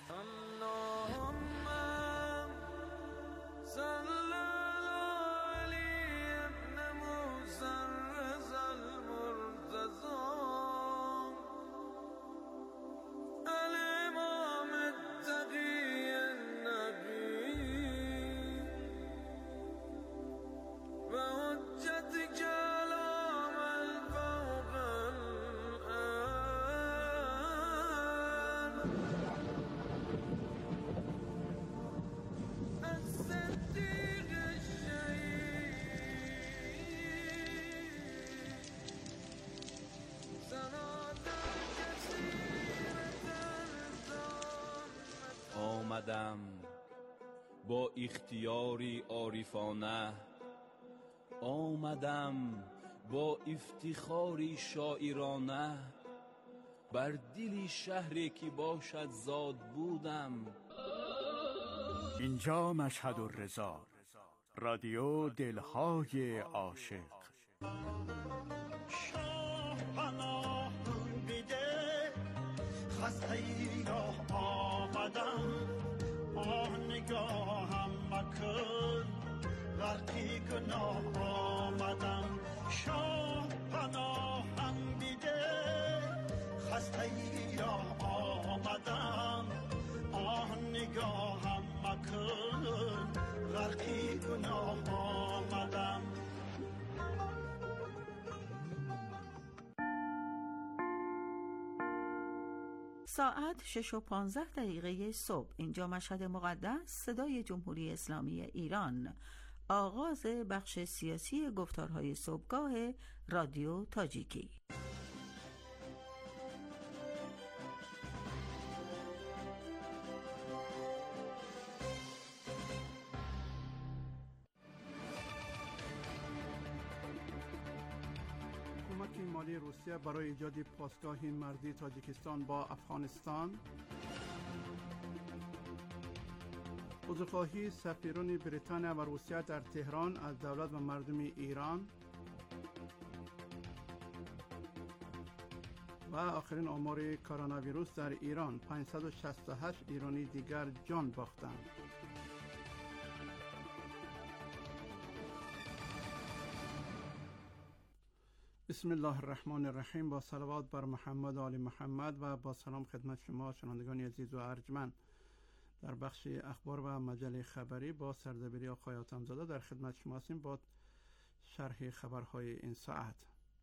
آمدم با اختیاری عارفانه، آمدم با افتخاری شاعرانه، بر دل شهری که باشد زاد بودم. اینجا مشهد الرضا، رادیو دلهای عاشق. شاه پناه بیده خسته راه آمدم آه نگاهم مکن غرقی گناه آمدم شاه پناهم بیده خسته راه آمدم آه نگاهم مکن غرقی گناه آمدم. ساعت شش و پانزده دقیقه صبح. اینجا مشهد مقدس، صدای جمهوری اسلامی ایران. آغاز بخش سیاسی گفتارهای صبحگاه رادیو تاجیکی. حکومت مالی روسیه برای ایجاد پاسگاه مرزی تاجیکستان با افغانستان. عذرخواهی سفیران بریتانیا و روسیه در تهران از دولت و مردم ایران. و آخرین آمار کرونا ویروس در ایران، پانصد و شصت و هشت ایرانی دیگر جان باختند. بسم الله الرحمن الرحیم. با صلوات بر محمد و آل محمد و با سلام خدمت شما شنوندگان عزیز و ارجمند. در بخش اخبار و مجله خبری با سردبیری آقای حاتم‌زاده در خدمت شما هستیم با شرح خبرهای این ساعت.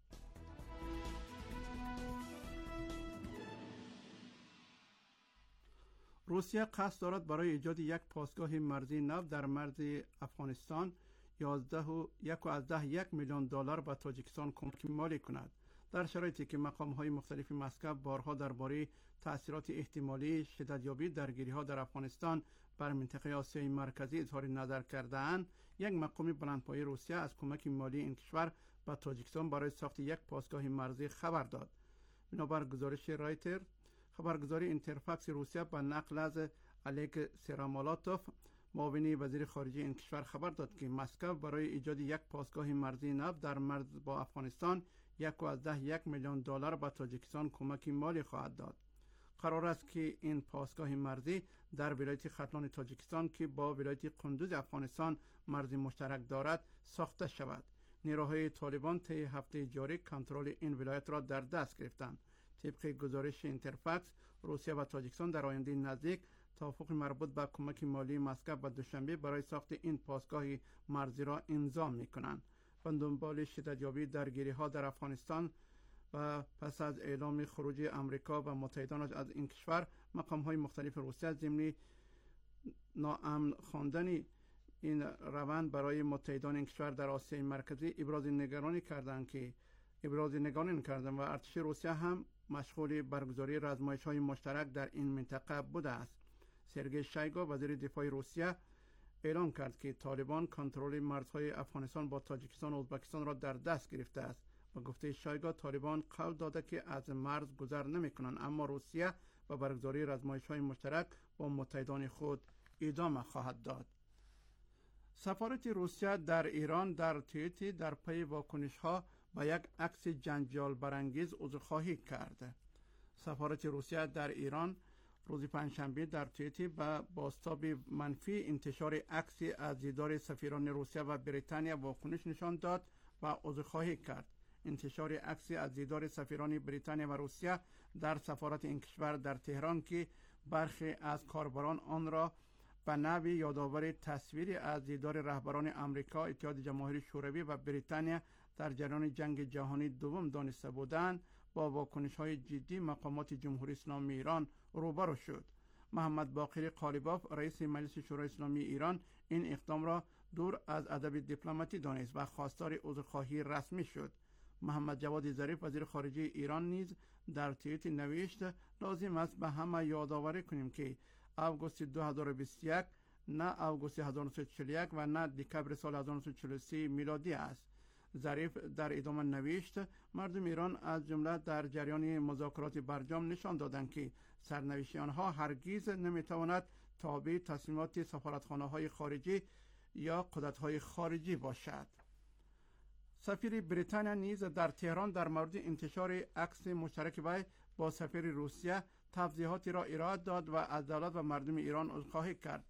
روسیه قصد دارد برای ایجاد یک پاسگاه مرزی نو در مرز افغانستان یازده و یک و از ده یک میلیون دلار به تاجیکستان کمک مالی کند، در شرایطی که مقام‌های مختلف مسکو بارها درباره تأثیرات احتمالی شدتیابی درگیری‌ها در افغانستان بر منطقه آسیای مرکزی اظهار نظر کرده‌اند. یک مقام بلندپایه روسیه از کمک مالی این کشور به تاجیکستان برای ساخت یک پاسگاه مرزی خبر داد. بنابر گزارش رایتر، خبرگزاری اینترفاکس روسیه به نقل از الیک سرامالاتوف، معاون وزیر خارجه این کشور، خبر داد که مسکو برای ایجاد یک پاسگاه مرزی نو در مرز با افغانستان یک و از ده یک میلیون دلار به تاجیکستان کمک مالی خواهد داد. قرار است که این پاسگاه مرزی در ولایت ختلان تاجیکستان که با ولایت قندوز افغانستان مرز مشترک دارد ساخته شود. نیروهای طالبان طی هفته جاری کنترل این ولایت را در دست گرفتند. طبق گزارش اینترفاکس، روسیه و تاجیکستان در آینده نزدیک توافق مربوط به کمک مالی مسکو به دوشنبه برای ساخت این پاسگاه مرزی را امضا می‌کنند. به دنبال شدتیابی درگیری‌ها در افغانستان و پس از اعلام خروج امریکا و متحدانش از این کشور، مقام‌های مختلف روسیه ضمن ناامن خواندن این روند برای متحدان این کشور در آسیای مرکزی ابراز نگرانی کردند که ابراز نگرانی کردند و ارتش روسیه هم مشغول برگزاری رزمایش‌های مشترک در این منطقه بوده است. سرگئی شایگو، وزیر دفاع روسیه، اعلام کرد که طالبان کنترل مرزهای افغانستان با تاجیکستان و ازبکستان را در دست گرفته است. با گفته شایگو، طالبان قول داده که از مرز گذر نمی‌کنند، اما روسیه با برگزاری رزمایش‌های مشترک با متحدان خود ادامه خواهد داد. سفارت روسیه در ایران در توییتی در پی واکنش‌ها با یک عکس جنجال برانگیز عذرخواهی کرد. سفارت روسیه در ایران روز پنجشنبه در توییتی به بازتاب منفی انتشار عکسی از دیدار سفیران روسیه و بریتانیا واکنش نشان داد و عذرخواهی کرد. انتشار عکسی از دیدار سفیران بریتانیا و روسیه در سفارت این کشور در تهران که برخی از کاربران آن را به نحوی یادآور تصویری از دیدار رهبران امریکا، اتحاد جماهیر شوروی و بریتانیا در جریان جنگ جهانی دوم دانسته بودند، با واکنش‌های جدی مقامات جمهوری اسلامی ایران روبرو شد. محمد باقر قالیباف، رئیس مجلس شورای اسلامی ایران، این اقدام را دور از ادب دیپلماتی دانست و خواستار عذرخواهی رسمی شد. محمد جواد ظریف، وزیر خارجه ایران، نیز در توییت نوشت: لازم است به همه یادآوری کنیم که آگوست دو هزار و بیست و یک نه آگوست هزار و نهصد و چهل و یک و نه دکبر سال هزار و نهصد و چهل و سه میلادی است. ظریف در ادامه نوشت: مردم ایران از جمله در جریان مذاکرات برجام نشان دادند که سرنوشت آنها هرگز نمیتواند تابع تصمیمات سفارتخانه‌های خارجی یا قدرت‌های خارجی باشد. سفیر بریتانیا نیز در تهران در مورد انتشار عکس مشترک وی با سفیر روسیه توضیحاتی را ارائه داد و از دولت و مردم ایران عذرخواهی کرد.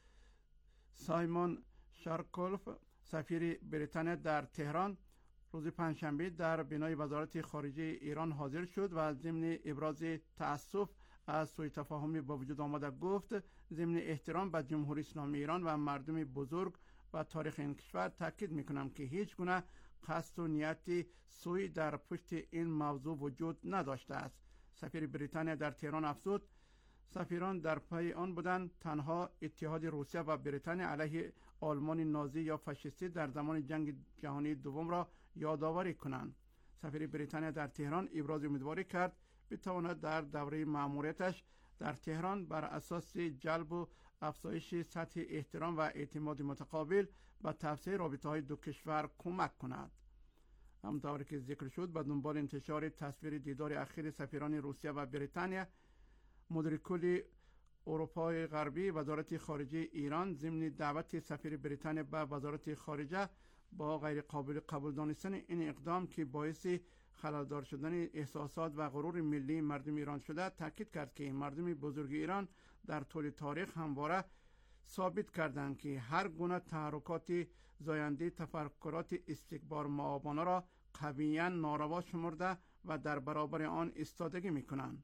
سایمون شارکولف سفیر بریتانیا در تهران روز پنجشنبه در بنای وزارت خارجه ایران حاضر شد و ضمن ابراز تأسف از سوء تفاهمی با وجود آمده گفت ضمن احترام به جمهوری اسلامی ایران و مردم بزرگ و تاریخ این کشور تاکید میکنم که هیچ گونه قصد و نیت سوء در پشت این موضوع وجود نداشته است. سفیر بریتانیا در تهران افزود سفیران در پی آن بودند تنها اتحاد روسیه و بریتانیا علیه آلمان نازی یا فاشیستی در زمان جنگ جهانی دوم را یادآوری کنند. سفیر بریتانیا در تهران ابراز امیدواری کرد بتواند در دوره مأموریتش در تهران بر اساس جلب و افزایش سطح احترام و اعتماد متقابل به توسعه رابطه‌های دو کشور کمک کند. همونطور که ذکر شد به دنبال انتشار تصویر دیدار اخیر سفیران روسیه و بریتانیا، مدیر کل اروپای غربی وزارت خارجه ایران ضمن دعوت سفیر بریتانیا به وزارت خارجه با غیر قابل قبول دانستن این اقدام که باعث خللدار شدن احساسات و غرور ملی مردم ایران شده تاکید کرد که مردم بزرگ ایران در طول تاریخ همواره ثابت کردند که هر گونه تحرکات زاینده تفکرات استکبار مآبانه را قویاً ناروا شمرده و در برابر آن ایستادگی میکنند.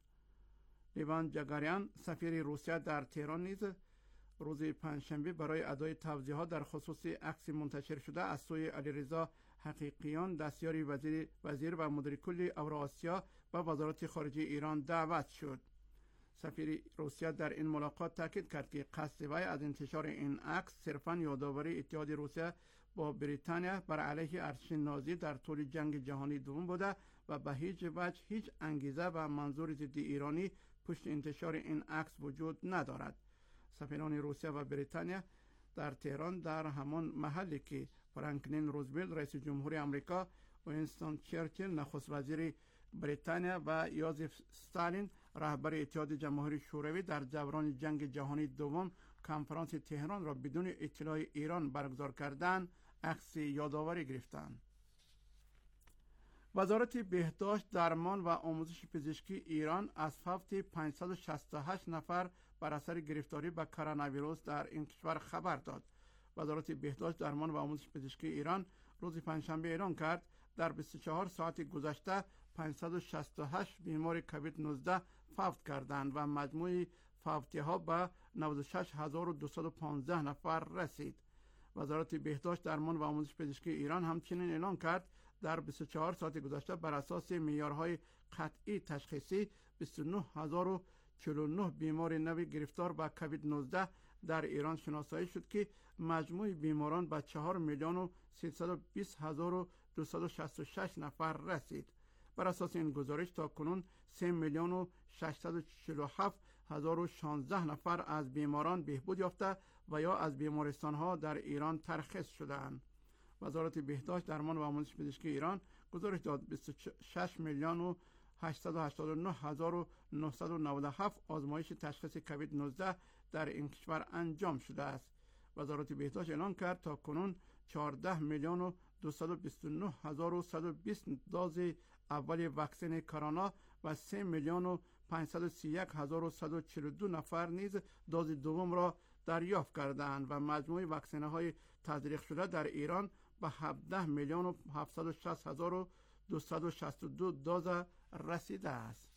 لیوان جگریان سفیر روسیه در تهران نیز روز پنجشنبه برای ادای توضیحات در خصوص عکس منتشر شده از سوی علیرضا حقیقیان دستیار وزیر وزیر و مدیر کل اوراسیا و وزارت خارجه ایران دعوت شد. سفیر روسیه در این ملاقات تاکید کرد که قصد وی از انتشار این عکس صرفاً یادآوری اتحاد روسیه با بریتانیا بر علیه ارتش نازی در طول جنگ جهانی دوم بوده و به هیچ وجه هیچ انگیزه و منظور ضد ایرانی پشت انتشار این عکس وجود ندارد. سفیران روسیه و بریتانیا در تهران در همان محلی که فرانکلین روزولت رئیس جمهوری آمریکا، وینستون چرچیل نخست وزیر بریتانیا و یوزف استالین رهبر اتحاد جماهیر شوروی در دوران جنگ جهانی دوم کنفرانس تهران را بدون اطلاع ایران برگزار کردند، عکس یادآوری گرفتند. وزارت بهداشت، درمان و آموزش پزشکی ایران از فوت پانصد و شصت و هشت نفر بر اثر گرفتاری به کرونا ویروس در این کشور خبر داد. وزارت بهداشت، درمان و آموزش پزشکی ایران روز پنجشنبه اعلام کرد در بیست و چهار ساعت گذشته پانصد و شصت و هشت بیمار کووید نوزده فوت کردند و مجموع فوتی ها به نود و شش هزار و دویست و پانزده نفر رسید. وزارت بهداشت، درمان و آموزش پزشکی ایران همچنین اعلام کرد در بیست و چهار ساعت گذشته بر اساس معیارهای قطعی تشخیصی بیست و نه هزار و چهل و نه بیمار نو گرفتار به کووید نوزده در ایران شناسایی شد که مجموع بیماران به چهار میلیون و سیصد و بیست هزار و دویست و شصت و شش نفر رسید. بر اساس این گزارش تا کنون سه میلیون و ششصد و چهل و هفت هزار و شانزده نفر از بیماران بهبود یافته و یا از بیمارستان ها در ایران ترخیص شدند. وزارت بهداشت، درمان و آموزش پزشکی ایران گزارش داد بیست و شش میلیون و هشتصد و هشتاد و نه هزار و نهصد و نود و هفت آزمایش تشخیص کووید نوزده در این کشور انجام شده است. وزارت بهداشت اعلام کرد تا کنون چهارده میلیون و دویست و بیست و نه هزار و صد و بیست دوز اول واکسن کرونا و سه میلیون و پانصد و سی و یک هزار و صد و چهل و دو نفر نیز دوز دوم را دریافت کردند و مجموع واکسن های تزریق شده در ایران به هفده میلیون و هفتصد و شصت هزار و دویست و شصت و دو دوز رسیده است.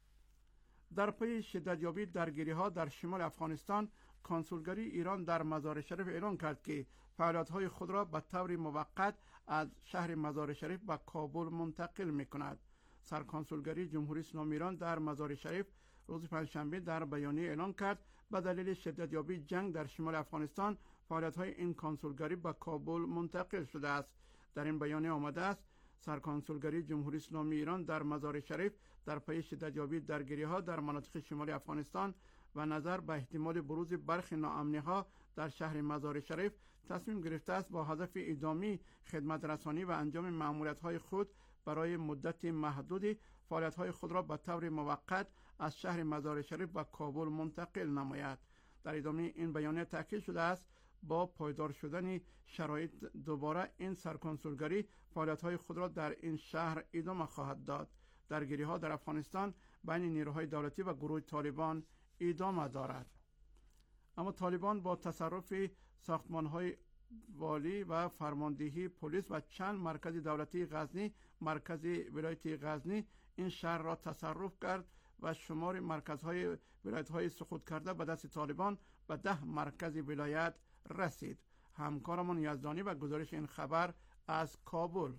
در پی شدتیابی درگیری ها در شمال افغانستان، کنسولگری ایران در مزار شریف اعلام کرد که فعالیت های خود را به طور موقت از شهر مزار شریف به کابل منتقل می کند. سرکنسولگری جمهوری اسلامی ایران در مزار شریف روز پنجشنبه در بیانیه اعلام کرد به دلیل شدتیابی جنگ در شمال افغانستان فعالیت های این کنسولگری به کابل منتقل شده است. در این بیانیه آمده است سرکنسولگری جمهوری اسلامی ایران در مزار شریف در پی شدتیابی درگیری ها در مناطق شمالی افغانستان و نظر به احتمال بروز برخی ناامنی ها در شهر مزار شریف تصمیم گرفته است با هدف ادامه خدمت رسانی و انجام مأموریت های خود برای مدت محدودی فعالیت های خود را به طور موقت از شهر مزار شریف به کابل منتقل نماید. در ادامه این بیانیه تاکید شده است با پایدار شدن شرایط دوباره این سرکنسولگری فعالیت‌های خود را در این شهر ادامه خواهد داد. درگیری‌ها در افغانستان بین نیروهای دولتی و گروه طالبان ادامه دارد. اما طالبان با تصرف ساختمان‌های والی و فرماندهی پلیس و چند مرکز دولتی غزنی، مرکز ولایت غزنی، این شهر را تصرف کرد و شمار مرکزهای ولایت‌های سقوط کرده به دست طالبان به ده مرکز ولایت رسید. همکارمان یزدانی و گزارش این خبر از کابل.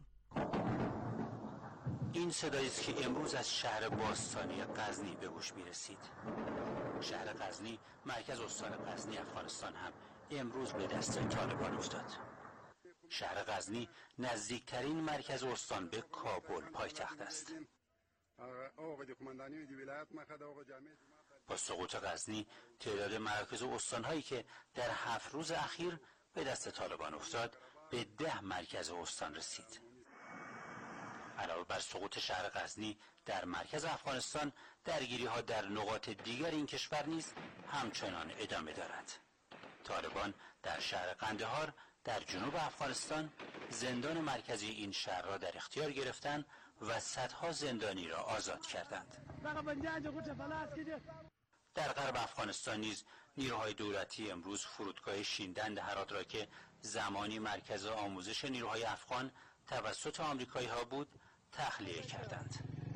این صدایی است که امروز از شهر باستانی غزنی به گوش می‌رسید. شهر غزنی، مرکز استان غزنی افغانستان، هم امروز به دست طالبان افتاد. شهر غزنی نزدیکترین مرکز استان به کابل پایتخت است. با سقوط غزنی تعداد مراکز و استان‌هایی که در هفت روز اخیر به دست طالبان افتاد به ده مرکز استان رسید. علاوه بر سقوط شهر غزنی در مرکز افغانستان، درگیری‌ها در نقاط دیگر این کشور نیز همچنان ادامه دارد. طالبان در شهر قندهار در جنوب افغانستان زندان مرکزی این شهر را در اختیار گرفتند و صدها زندانی را آزاد کردند. در غرب افغانستان نیز نیروهای دولتی امروز فرودگاه شیندند هرات را که زمانی مرکز آموزش نیروهای افغان توسط آمریکایی ها بود تخلیه کردند.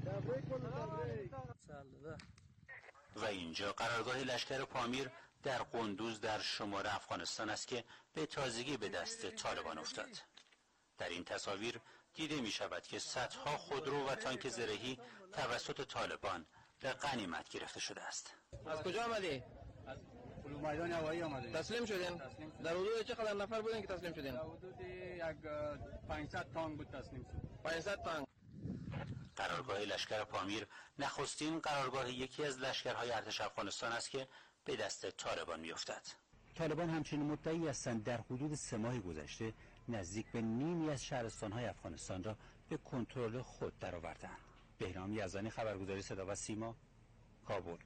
و اینجا قرارگاه لشکر پامیر در قندوز در شمال افغانستان است که به تازگی به دست طالبان افتاد. در این تصاویر دیده می شود که صدها خودرو و تانک زرهی توسط طالبان به غنیمت گرفته شده است. از کجا آمدی؟ از میدان هوایی آمدیم. تسلیم شدین؟ در حدود چقدر نفر بودین که تسلیم شدین؟ در حدود یک پانصد تانک بود تسلیم شد. پانصد تانک. قرارگاه لشکر پامیر نخستین قرارگاه یکی از لشکرهای ارتش افغانستان است که به دست طالبان می‌افتد. طالبان همچنین مدعی هستند در حدود سه ماه گذشته نزدیک به نیمی از شهرستان‌های افغانستان را به کنترل خود درآوردند. بهرام یزدانی، خبرگزاری صدا و سیما، کابل.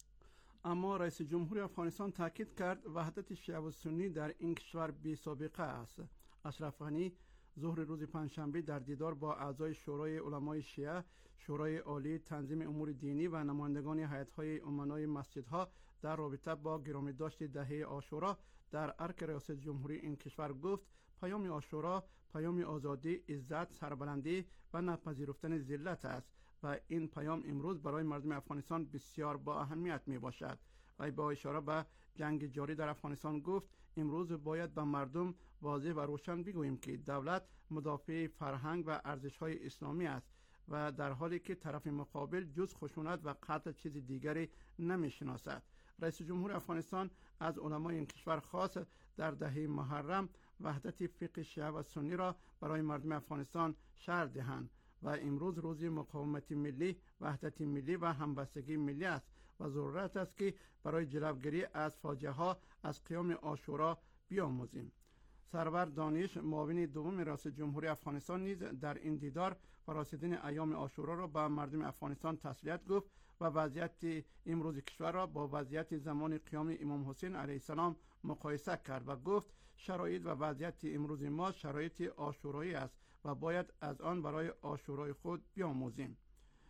اما رئیس جمهور افغانستان تاکید کرد وحدت شیعه و سنی در این کشور بی سابقه است. اشرف غنی ظهر روز پنجشنبه در دیدار با اعضای شورای علمای شیعه، شورای عالی تنظیم امور دینی و نمایندگان هیئت‌های امنای مسجدها در رابطه با گرامی‌داشت دهه عاشورا در ارک ریاست جمهوری این کشور گفت پیام عاشورا پیام آزادی، عزت، سربلندی و نپذیرفتن ذلت است و این پیام امروز برای مردم افغانستان بسیار با اهمیت می باشد. و با اشاره به جنگ جاری در افغانستان گفت امروز باید به مردم واضح و روشن بگوییم که دولت مدافع فرهنگ و ارزش‌های اسلامی است و در حالی که طرف مقابل جز خشونت و قتل چیز دیگری نمی‌شناسد. رئیس جمهور افغانستان از علمای این کشور خواست در دهه محرم وحدت فقه شیعه و سنی را برای مردم افغانستان شرح دهند و امروز روز مقاومت ملی، وحدت ملی و همبستگی ملی است و ضرورت است که برای جلوگیری از فاجعه ها از قیام عاشورا بیاموزیم. سرور دانش، معاون دوم رئیس جمهوری افغانستان نیز در این دیدار و رسیدن ایام عاشورا را به مردم افغانستان تسلیت گفت و وضعیت امروز کشور را با وضعیت زمان قیام امام حسین علیه السلام مقایسه کرد و گفت شرایط و وضعیت امروز ما شرایط عاشورایی است و باید از آن برای عاشورای خود بیاموزیم.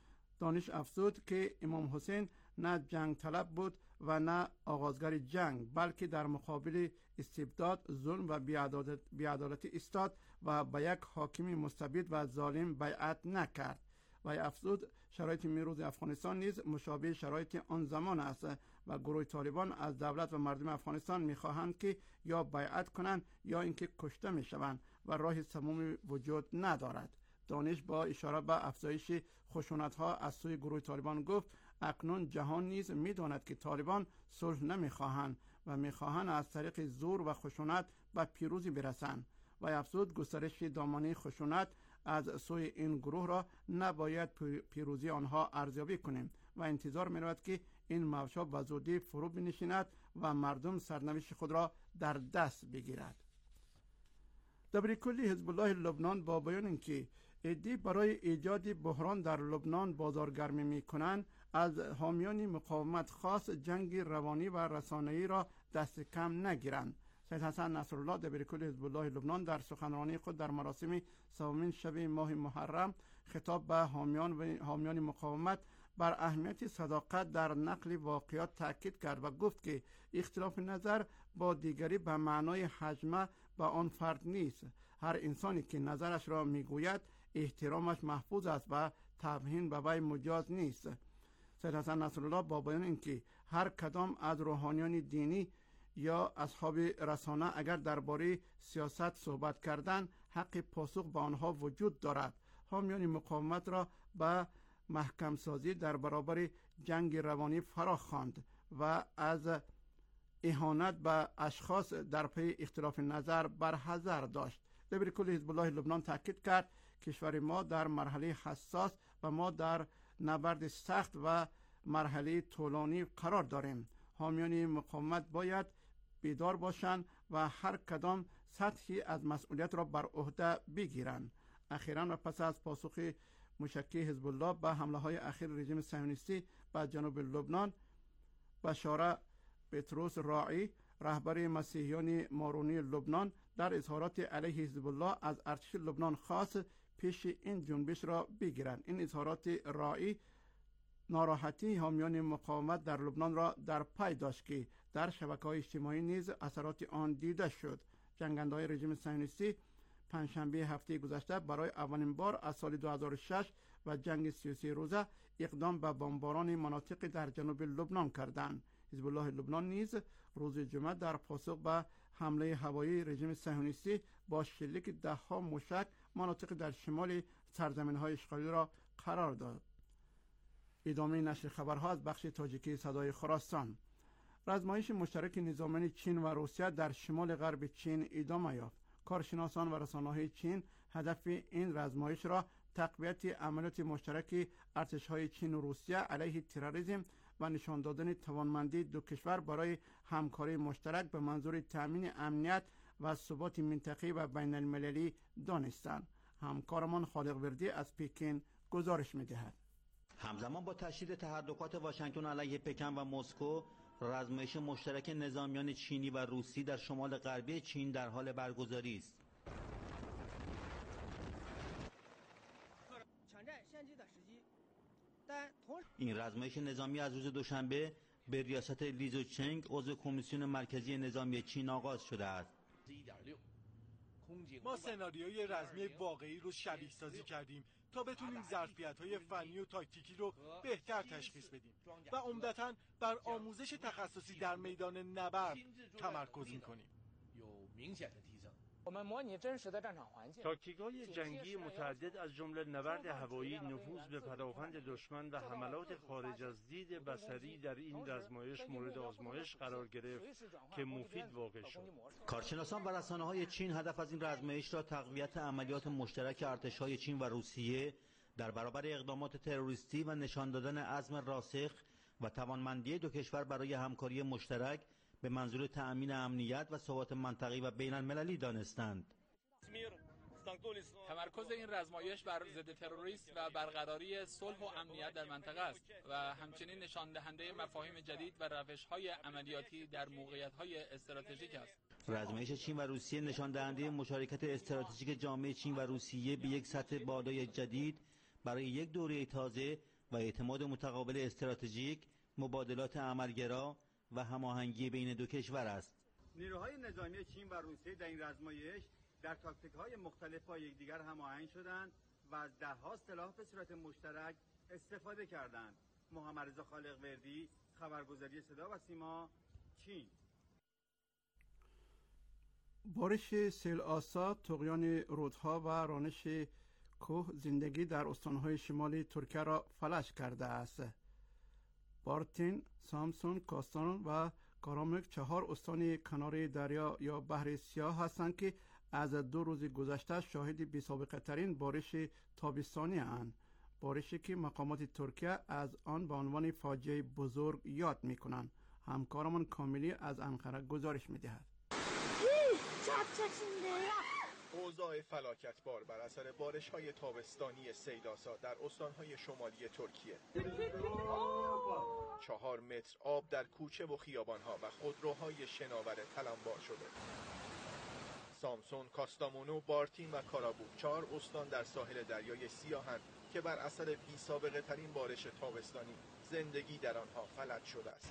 دانش افزود که امام حسین نه جنگ طلب بود و نه آغازگر جنگ، بلکه در مقابل استبداد، ظلم و بیعدالت بیعدالتی ایستاد و به یک حاکم مستبد و ظالم بیعت نکرد. و افزود شرایط امروز افغانستان نیز مشابه شرایط آن زمان است و گروه طالبان از دولت و مردم افغانستان می‌خواهند که یا بیعت کنند یا اینکه کشته می‌شوند و راه سموم وجود ندارد. دانش با اشاره به افزایش خشونت‌ها از سوی گروه طالبان گفت اکنون جهان نیز می‌داند که طالبان صلح نمی‌خواهند و می‌خواهند از طریق زور و خشونت به پیروزی برسند. و افزود گسترش دامنه خشونت از سوی این گروه را نباید پیروزی آنها ارزیابی کنیم و انتظار می‌رود که این موضوع به زودی فرو بنشیند و مردم سرنوشت خود را در دست بگیرد. دبیر کلی حزب الله لبنان با بیان اینکه عده‌ای برای ایجاد بحران در لبنان بازارگرمی می‌کنند از حامیان مقاومت خاص جنگ روانی و رسانه‌ای را دست کم نگیرند. سید حسن نصرالله دبیرکل حزب الله لبنان در سخنرانی خود در مراسم سومین شب ماه محرم خطاب به حامیان و حامیان مقاومت بر اهمیت صداقت در نقل واقعات تاکید کرد و گفت که اختلاف نظر با دیگری به معنای حجمه به آن فرد نیست. هر انسانی که نظرش را میگوید احترامش محفوظ است و توهین به وی مجاز نیست. سید حسن نصرالله با بیان اینکه هر کدام از روحانیان دینی یا اصحاب رسانه اگر درباره سیاست صحبت کردن حق پاسخ به آنها وجود دارد، حامیان مقاومت را به محکم سازی در برابر جنگ روانی فرا خواند و از اهانت به اشخاص در پی اختلاف نظر برحذر داشت. دبیرکل حزب الله لبنان تاکید کرد کشور ما در مرحله حساس و ما در نبرد سخت و مرحله طولانی قرار داریم. حامیان مقاومت باید بیدار باشند و هر کدام سطحی از مسئولیت را بر عهده بگیرند. اخیراً و پس از پاسخ موشکی حزب الله به حمله های اخیر رژیم صهیونیستی به جنوب لبنان، بشاره پتروس راعی رهبر مسیحیان مارونی لبنان در اظهارات علیه حزب الله از ارتش لبنان خواست پیش این جنبش را بگیرند. این اظهارات راعی ناراحتی حامیان مقاومت در لبنان را در پی داشت که در شبکه‌های اجتماعی نیز اثرات آن دیده شد. جنگنده‌های رژیم صهیونیستی پنجشنبه هفته گذشته برای اولین بار از سال دو هزار و شش و جنگ سی و سه روزه اقدام به بمباران مناطق در جنوب لبنان کردند. حزب الله لبنان نیز روز جمعه در پاسخ به حمله هوایی رژیم صهیونیستی با شلیک ده‌ها موشک مناطق در شمال سرزمین‌های اشغالی را قرار داد. ادامه نشر خبرها از بخش تاجیکی صدای خراسان. رزمایش مشترک نظامیان چین و روسیه در شمال غرب چین ادامه یافت. کارشناسان و رسانه‌های چین هدف این رزمایش را تقویت عملیات مشترک ارتش‌های چین و روسیه علیه تروریسم و نشان دادن توانمندی دو کشور برای همکاری مشترک به منظور تأمین امنیت و ثبات منطقه‌ای و بین المللی دانستند. همکارمان خالق وردی از پکن گزارش می‌دهد. همزمان با تشدید تحرکات واشنگتن علیه پکن و مسکو، رزمایش مشترک نظامیان چینی و روسی در شمال غربی چین در حال برگزاری است. این رزمایش نظامی از روز دوشنبه به ریاست لیزو چنگ عضو کمیسیون مرکزی نظامی چین آغاز شده است. ما سناریوی رزمی واقعی رو شبیه سازی کردیم تا بتونیم ظرفیت‌های فنی و تاکتیکی رو بهتر تشخیص بدیم و عمدتاً بر آموزش تخصصی در میدان نبرد تمرکز می‌کنیم. تاکتیک‌های جنگی متعدد از جمله نبرد هوایی، نفوذ به پدافند دشمن و حملات خارج از دید بصری در این رزمایش مورد آزمایش قرار گرفت که مفید واقع شد. کارشناسان و رسانه‌های چین هدف از این رزمایش را تقویت عملیات مشترک ارتش‌های چین و روسیه در برابر اقدامات تروریستی و نشان دادن عزم راسخ و توانمندی دو کشور برای همکاری مشترک به منظور تأمین امنیت و ثبات منطقه‌ای و بین المللی دانستند. تمرکز این رزمایش بر ضد تروریسم و برقراری صلح و امنیت در منطقه است و همچنین نشان دهنده مفاهیم جدید و روش‌های عملیاتی در موقعیت‌های استراتژیک است. رزمایش چین و روسیه نشان دهنده مشارکت استراتژیک جامعه چین و روسیه به یک سطح بالای جدید برای یک دوره تازه و اعتماد متقابل استراتژیک، مبادلات عملگرا و هماهنگی بین دو کشور است. نیروهای نظامی چین و روسیه در این رزمایش در تاکتیک‌های مختلف با یکدیگر هماهنگ شدند و از ده‌ها سلاح به صورت مشترک استفاده کردند. محمد رضا خالق وردی، خبرگزاری صدا و سیما، چین. بارش سیل آسا، طغیان رودها و رانش کوه زندگی در استان‌های شمالی ترکیه را فلج کرده است. بارتین، سامسون، کاستان و کارامک چهار استان کنار دریا یا بحر سیاه هستند که از دو روز گذشته شاهد بی‌سابقه ترین بارش تابستانی اند. بارشی که مقامات ترکیه از آن به عنوان فاجعه بزرگ یاد می کنند. همکارمان کاملی از انقره گزارش می دهد. اوضاع فلاکتبار بر اثر بارش‌های تابستانی سیلاسا در استان‌های شمالی ترکیه. چهار متر آب در کوچه و خیابان‌ها و خودروهای شناور تلمبار شده. سامسون، کاستامونو، بارتین و کارابوک چهار استان در ساحل دریای سیاهند که بر اثر بی‌سابقه ترین بارش تابستانی زندگی در آنها فلج شده است.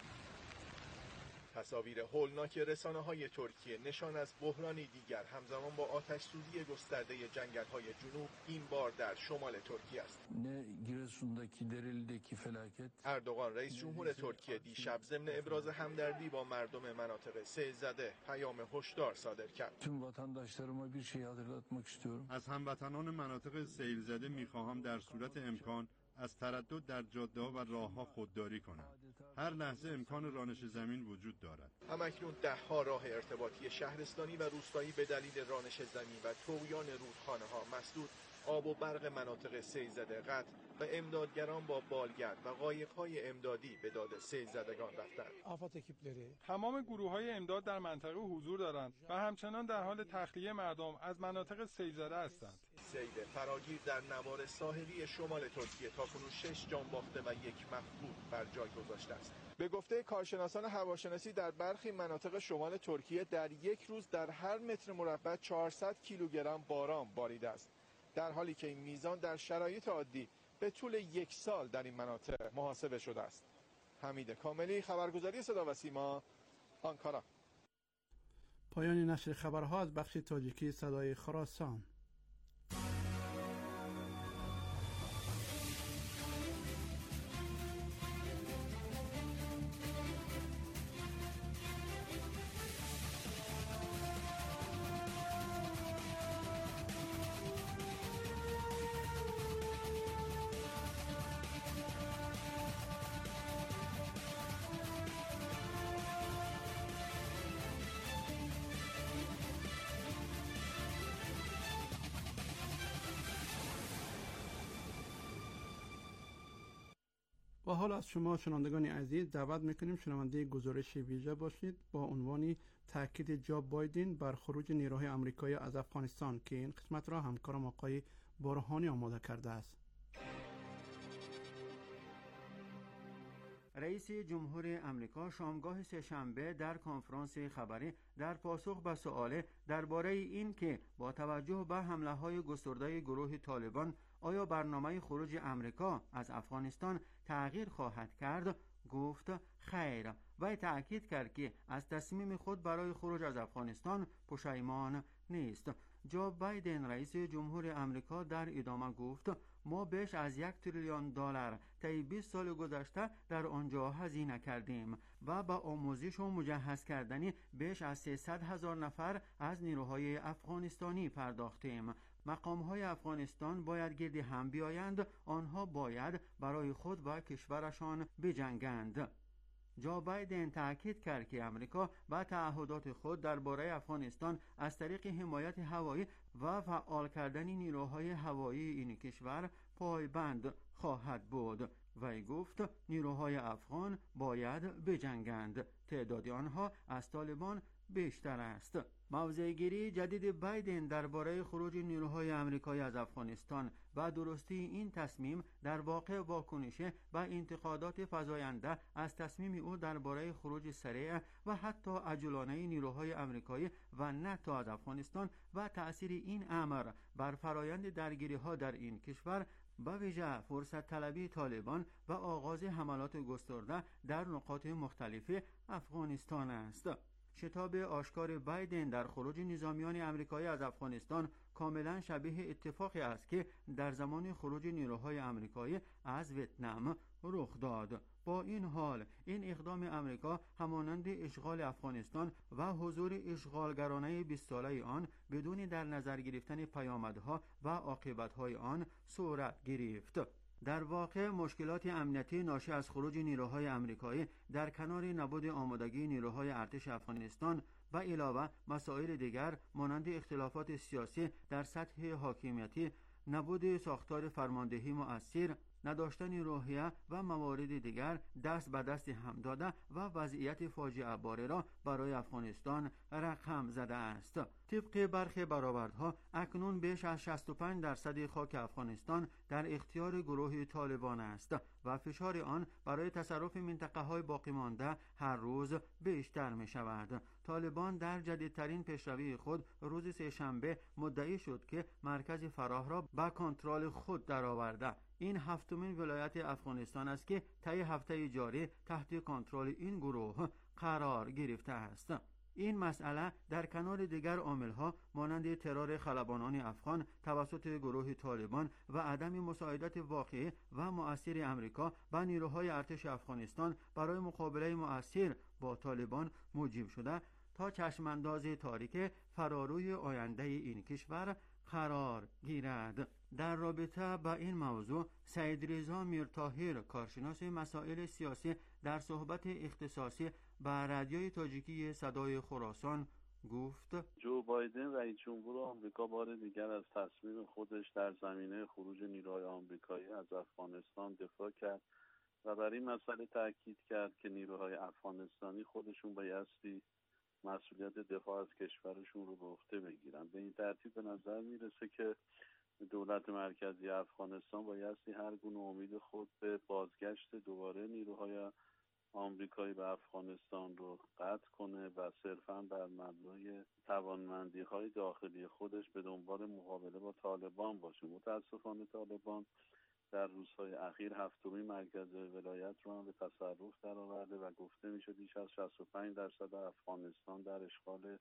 تصاویر هولناک رسانه‌های ترکیه نشان از بحرانی دیگر همزمان با آتش سوزی گسترده جنگل‌های جنوب این بار در شمال ترکیه است. اردوغان رئیس جمهور ترکیه دیشب ضمن ابراز همدردی با مردم مناطق سیل‌زده پیام هشدار صادر کرد. از هموطنان مناطق سیل‌زده می‌خواهم در صورت امکان از تردد در جاده‌ها و راه‌ها خودداری کنند. هر لحظه امکان رانش زمین وجود دارد. همکنون ده‌ها راه ارتباطی شهرستانی و روستایی به دلیل رانش زمین و طغیان رودخانه‌ها مسدود، آب و برق مناطق سیل‌زده قطع و امدادگران با بالگرد و قایق‌های امدادی به داد سیل‌زدگان رفتند. تمام گروه‌های امداد در منطقه حضور دارند و همچنان در حال تخلیه مردم از مناطق سیل‌زده هستند. سیل فراگیر در نوار ساحلی شمال ترکیه تاکنون شش جان باخته و یک مفقود بر جای گذاشته است. به گفته کارشناسان هواشناسی در برخی مناطق شمال ترکیه در یک روز در هر متر مربع چهارصد کیلوگرم باران باریده است، در حالی که این میزان در شرایط عادی به طول یک سال در این مناطق محاسبه شده است. حمید کاملی، خبرگزاری صدا و سیما، آنکارا. پایان نشر خبرها از بخش تاجیکی صدای خراسان. و حال از شما شنوندگان عزیز دعوت میکنیم شنونده گزارش ویژه باشید با عنوان تاکید جو بایدن بر خروج نیروهای آمریکایی از افغانستان که این قسمت را همکارم آقای برهانی آماده کرده است. رئیس جمهور آمریکا شامگاه سه‌شنبه در کنفرانس خبری در پاسخ به سؤال درباره این که با توجه به حمله‌های گسترده گروه طالبان آیا برنامه خروج آمریکا از افغانستان تغییر خواهد کرد گفت خیر و تأکید کرد که از تصمیم خود برای خروج از افغانستان پشیمان نیست. جو بایدن رئیس جمهور آمریکا در ادامه گفت ما بیش از یک تریلیون دلار طی بیست سال گذشته در آنجا هزینه کردیم و با آموزش و مجهز کردن بیش از سیصد هزار نفر از نیروهای افغانستانی پرداختیم. مقام‌های افغانستان باید گرد هم بیایند، آنها باید برای خود و کشورشان بجنگند. جو بایدن تاکید کرد که آمریکا با تعهدات خود درباره افغانستان از طریق حمایت هوایی و فعال کردن نیروهای هوایی این کشور پایبند خواهد بود. وی گفت نیروهای افغان باید بجنگند، تعداد آنها از طالبان بیشتر است. موضع‌گیری جدید بایدن درباره خروج نیروهای آمریکایی از افغانستان و درستی این تصمیم در واقع واکنش به انتقادات فزاینده از تصمیم او درباره خروج سریع و حتی عجولانه نیروهای آمریکایی و ناتو از افغانستان و تأثیر این امر بر فرایند درگیری‌ها در این کشور، با ویژه فرصت طلبی طالبان و آغاز حملات گسترده در نقاط مختلف افغانستان است. شتاب آشکار بایدن در خروج نظامیان آمریکایی از افغانستان کاملا شبیه اتفاقی است که در زمان خروج نیروهای آمریکایی از ویتنام رخ داد. با این حال این اقدام آمریکا همانند اشغال افغانستان و حضور اشغالگرانه بیست ساله آن بدون در نظر گرفتن پیامدها و عاقبت‌های آن صورت گرفت. در واقع مشکلات امنیتی ناشی از خروج نیروهای آمریکایی در کنار نبود آمادگی نیروهای ارتش افغانستان و علاوه مسائل دیگر مانند اختلافات سیاسی در سطح حاکمیتی، نبود ساختار فرماندهی مؤثر، نداشتن روحیه و موارد دیگر دست به دست هم داده و وضعیت فاجعه باره را برای افغانستان رقم زده است. طبق برخی برآوردها اکنون بیش از شصت و پنج درصد خاک افغانستان در اختیار گروه طالبان است و فشار آن برای تصرف منطقه‌های باقی مانده هر روز بیشتر می شود. طالبان در جدیدترین پیشروی خود روز سه‌شنبه مدعی شد که مرکز فراه را به کنترل خود درآورده. این هفتمین ولایت افغانستان است که طی هفته جاری تحت کنترل این گروه قرار گرفته است. این مسئله در کنار دیگر عامل‌ها مانند ترور خلبانان افغان توسط گروه طالبان و عدم مساعدت واقعی و مؤثر امریکا به نیروهای ارتش افغانستان برای مقابله مؤثر با طالبان موجب شده تا چشمانداز تاریک فراروی آینده این کشور قرار گیرد. در رابطه با این موضوع سید رضا میرطاهر، کارشناس مسائل سیاسی، در صحبت اختصاصی با رادیوی تاجیکی صدای خراسان گفت: جو بایدن رئیس جمهور آمریکا بار دیگر از تصمیم خودش در زمینه خروج نیروهای آمریکایی از افغانستان دفاع کرد و بر این مسئله تاکید کرد که نیروهای افغانستانی خودشون بایستی مسئولیت دفاع از کشورشون رو به عهده بگیرن. به این ترتیب به نظر میرسه که دولت مرکزی افغانستان بایستی هر گونه امید خود به بازگشت دوباره نیروهای آمریکایی به افغانستان رو قطع کنه و صرفاً بر مبنای توانمندی‌های داخلی خودش به دنبال مقابله با طالبان باشه. متاسفانه طالبان در روزهای اخیر هفتمین مرکز ولایت رو هم به تصرف درآورده و گفته میشه بیش از شصت و پنج درصد افغانستان در اشغال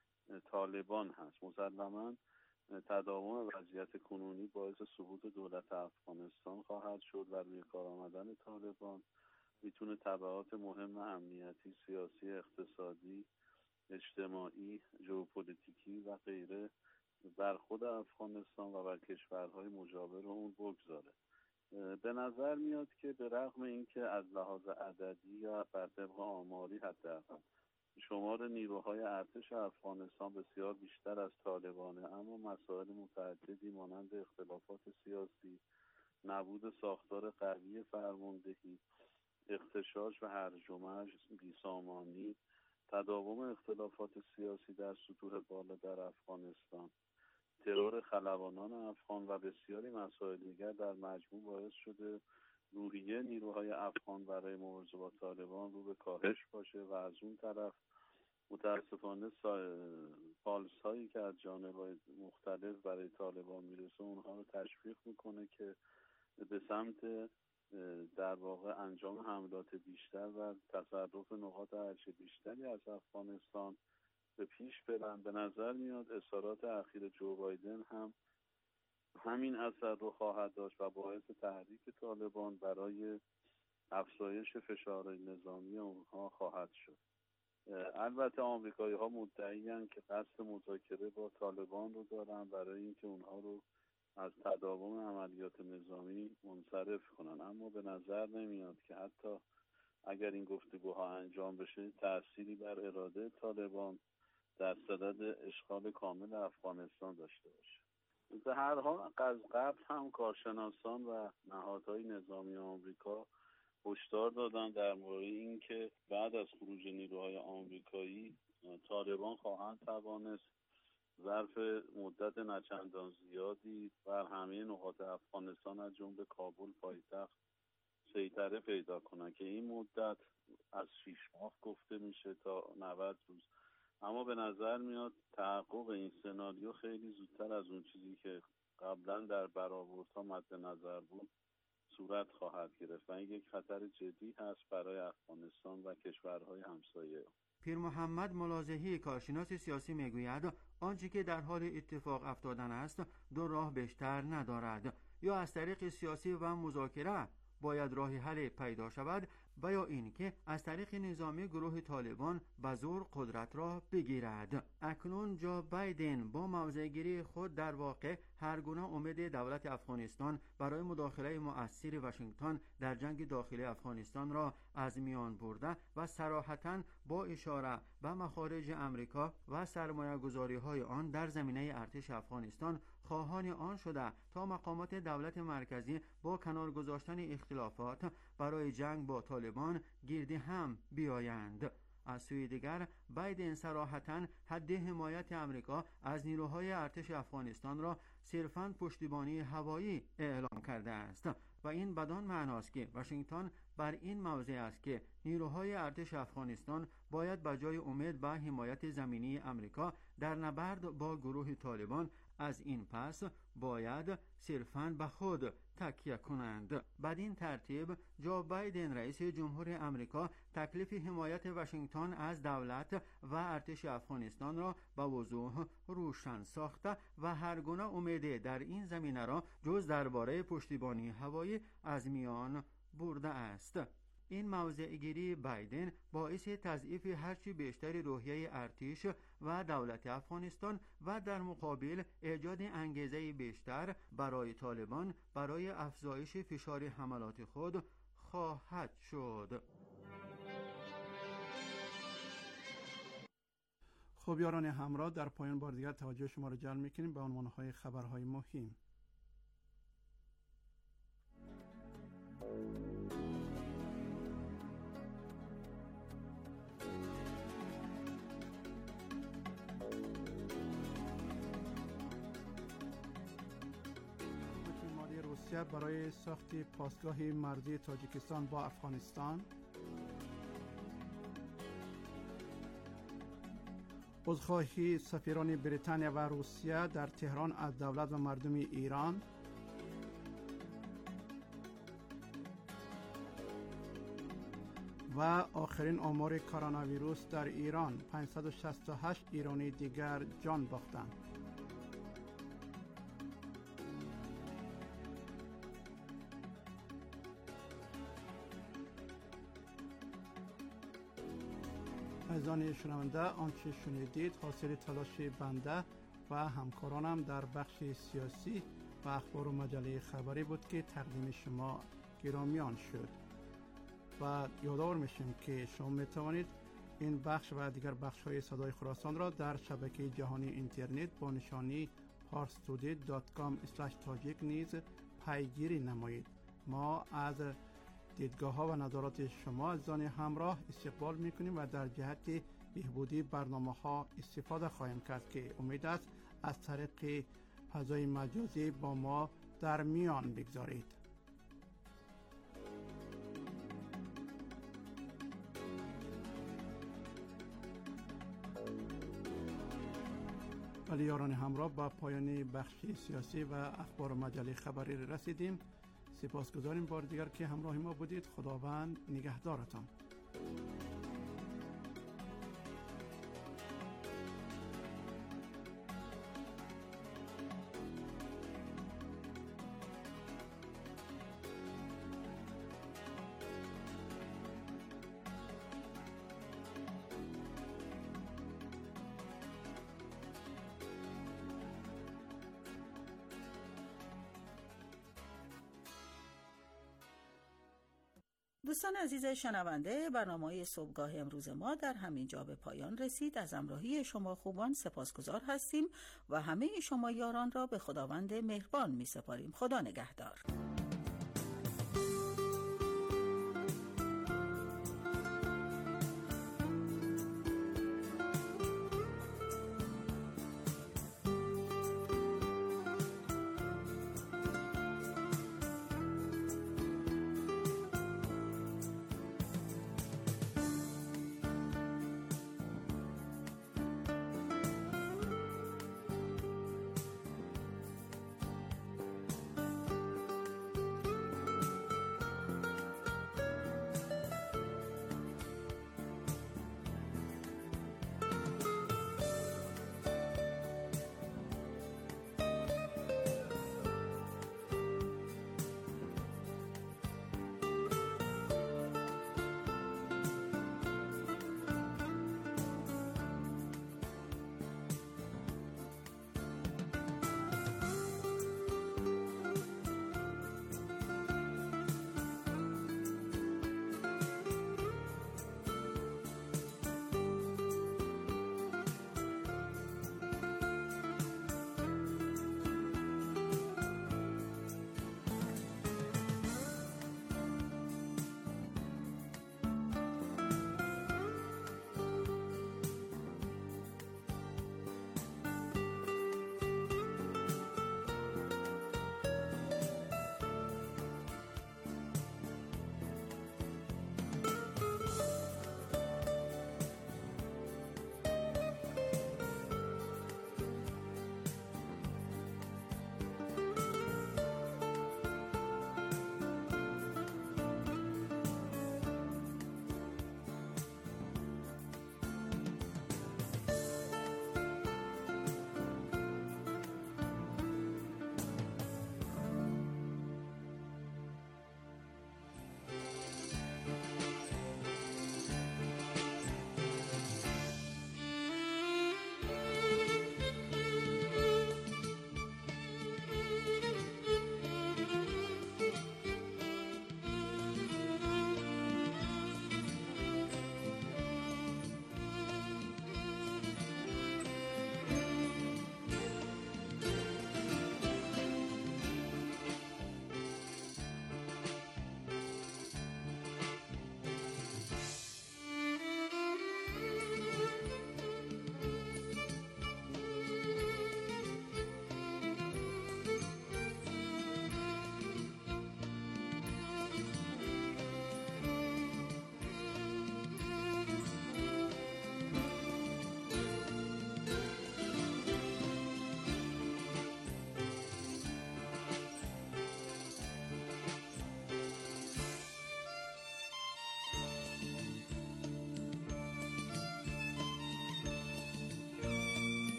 طالبان هست. مسلماً تداوم وضعیت کنونی باعث سقوط دولت افغانستان خواهد شد و روی کار آمدن طالبان میتونه تبعات مهم امنیتی، سیاسی، اقتصادی، اجتماعی، ژئوپلیتیکی و غیره بر خود افغانستان و بر کشورهای مجاور اون بگذاره. به نظر میاد که به رغم اینکه از لحاظ عددی یا بر طبق آماری حداقل شمار نیروهای ارتش افغانستان بسیار بیشتر از طالبانه، اما مسائل متعددی مانند اختلافات سیاسی، نبود ساختار قوی فرماندهی، اغتشاش و هرج و مرج، بیسامانی، تداوم اختلافات سیاسی در سطوح بالا در افغانستان، ترور خلبانان افغان و بسیاری مسائل دیگر در مجموع باعث شده روحیه نیروهای افغان برای مبارزه با طالبان رو به کاهش باشه و از اون طرف متاسفانه پالس هایی که از جانب‌های مختلف برای طالبان میرسه اونها رو تشویق میکنه که به سمت در واقع انجام حملات بیشتر و تصرف نقاط ارچه بیشتری از افغانستان به پیش برن. به نظر میاد اظهارات اخیر جو بایدن هم همین اثر رو خواهد داشت و باعث تحریک طالبان برای افزایش فشار نظامی اونها خواهد شد. البته آمریکایی ها مدعی‌اند که قصد مذاکره با طالبان رو دارن برای اینکه اونها رو از تداوم عملیات نظامی منصرف کنن، اما به نظر نمیاد که حتی اگر این گفتگوها انجام بشه تأثیری بر اراده طالبان در صدد اشغال کامل افغانستان داشته باشه. به هر حال از قبل هم کارشناسان و نهادهای نظامی آمریکا هشدار دادن در مورد اینکه بعد از خروج نیروهای آمریکایی طالبان خواهند توانست ظرف مدت نچندان زیادی بر همه نقاط افغانستان از جمله کابل پایتخت سیطره پیدا کنند که این مدت از شش ماه گفته میشه تا نود روز، اما به نظر میاد تحقق این سناریو خیلی زودتر از اون چیزی که قبلا در برآوردها مد نظر بود صورت خواهد گرفت و این یک خطر جدی هست برای افغانستان و کشورهای همسایه. پیر محمد ملازحی، کارشناس سیاسی، میگوید آنچه که در حال اتفاق افتادن است دو راه بیشتر ندارد، یا از طریق سیاسی و مذاکره باید راه حل پیدا شود و یا اینکه از طریق نظامی گروه طالبان به زور قدرت را بگیرد. اکنون جو بایدن با موضع‌گیری خود در واقع هر گونه امید دولت افغانستان برای مداخله مؤثر واشنگتن در جنگ داخلی افغانستان را از میان برده و صراحتاً با اشاره به مخارج امریکا و سرمایه‌گذاری‌های آن در زمینه ارتش افغانستان خواهان آن شده تا مقامات دولت مرکزی با کنار گذاشتن اختلافات برای جنگ با طالبان گردی هم بیایند. از سوی دیگر بایدن صراحتاً حد حمایت امریکا از نیروهای ارتش افغانستان را صرفاً پشتیبانی هوایی اعلام کرده است و این بدان معناست که واشنگتن بر این موضع است که نیروهای ارتش افغانستان باید بجای امید به حمایت زمینی امریکا در نبرد با گروه طالبان از این پس باید صرفاً به خود تکیه کنند. بدین ترتیب جو بایدن رئیس جمهور امریکا تکلیف حمایت واشنگتن از دولت و ارتش افغانستان را به وضوح روشن ساخته و هر گونه امید در این زمینه را جز درباره پشتیبانی هوایی از میان برده است. این موضع گیری بایدن باعث تضعیف هرچی بیشتر روحیه ارتش و دولت افغانستان و در مقابل ایجاد انگیزه بیشتر برای طالبان برای افزایش فشار حملات خود خواهد شد. خب یاران همراه، در پایان بار دیگر توجه شما را جلب می‌کنیم به عنوان‌های خبرهای مهم. روسیه برای ساخت پاسگاه مرزی تاجیکستان با افغانستان، عذرخواهی سفیران بریتانیا و روسیه در تهران از دولت و مردم ایران، و آخرین آمار کرونا ویروس در ایران، پانصد و شصت و هشت ایرانی دیگر جان باختند. عزیزان شنونده، آنچه شنیدید حاصل تلاش بنده و همکارانم در بخش سیاسی و اخبار و مجله خبری بود که تقدیم شما گرامیان شد و یادآور میشیم که شما میتوانید این بخش و دیگر بخش های صدای خراسان را در شبکه جهانی اینترنت با نشانی parstoday دات کام اسلش تاجیک نیز پیگیری نمایید. ما از دیدگاه ها و نظرات شما عزیزان همراه استقبال میکنیم و در جهت بهبودی برنامه ها استفاده خواهیم کرد که امید است از طریق فضای مجازی با ما در میان بگذارید. ولی یاران همراه، با پایان بخش سیاسی و اخبار مجله خبری رسیدیم. سپاسگزاریم بار دیگر که همراه ما بودید. خداوند نگهدارتان. دوستان عزیز شنونده، برنامه صبحگاه امروز ما در همین جا به پایان رسید. از همراهی شما خوبان سپاسگزار هستیم و همه شما یاران را به خداوند مهربان می سپاریم. خدا نگهدار.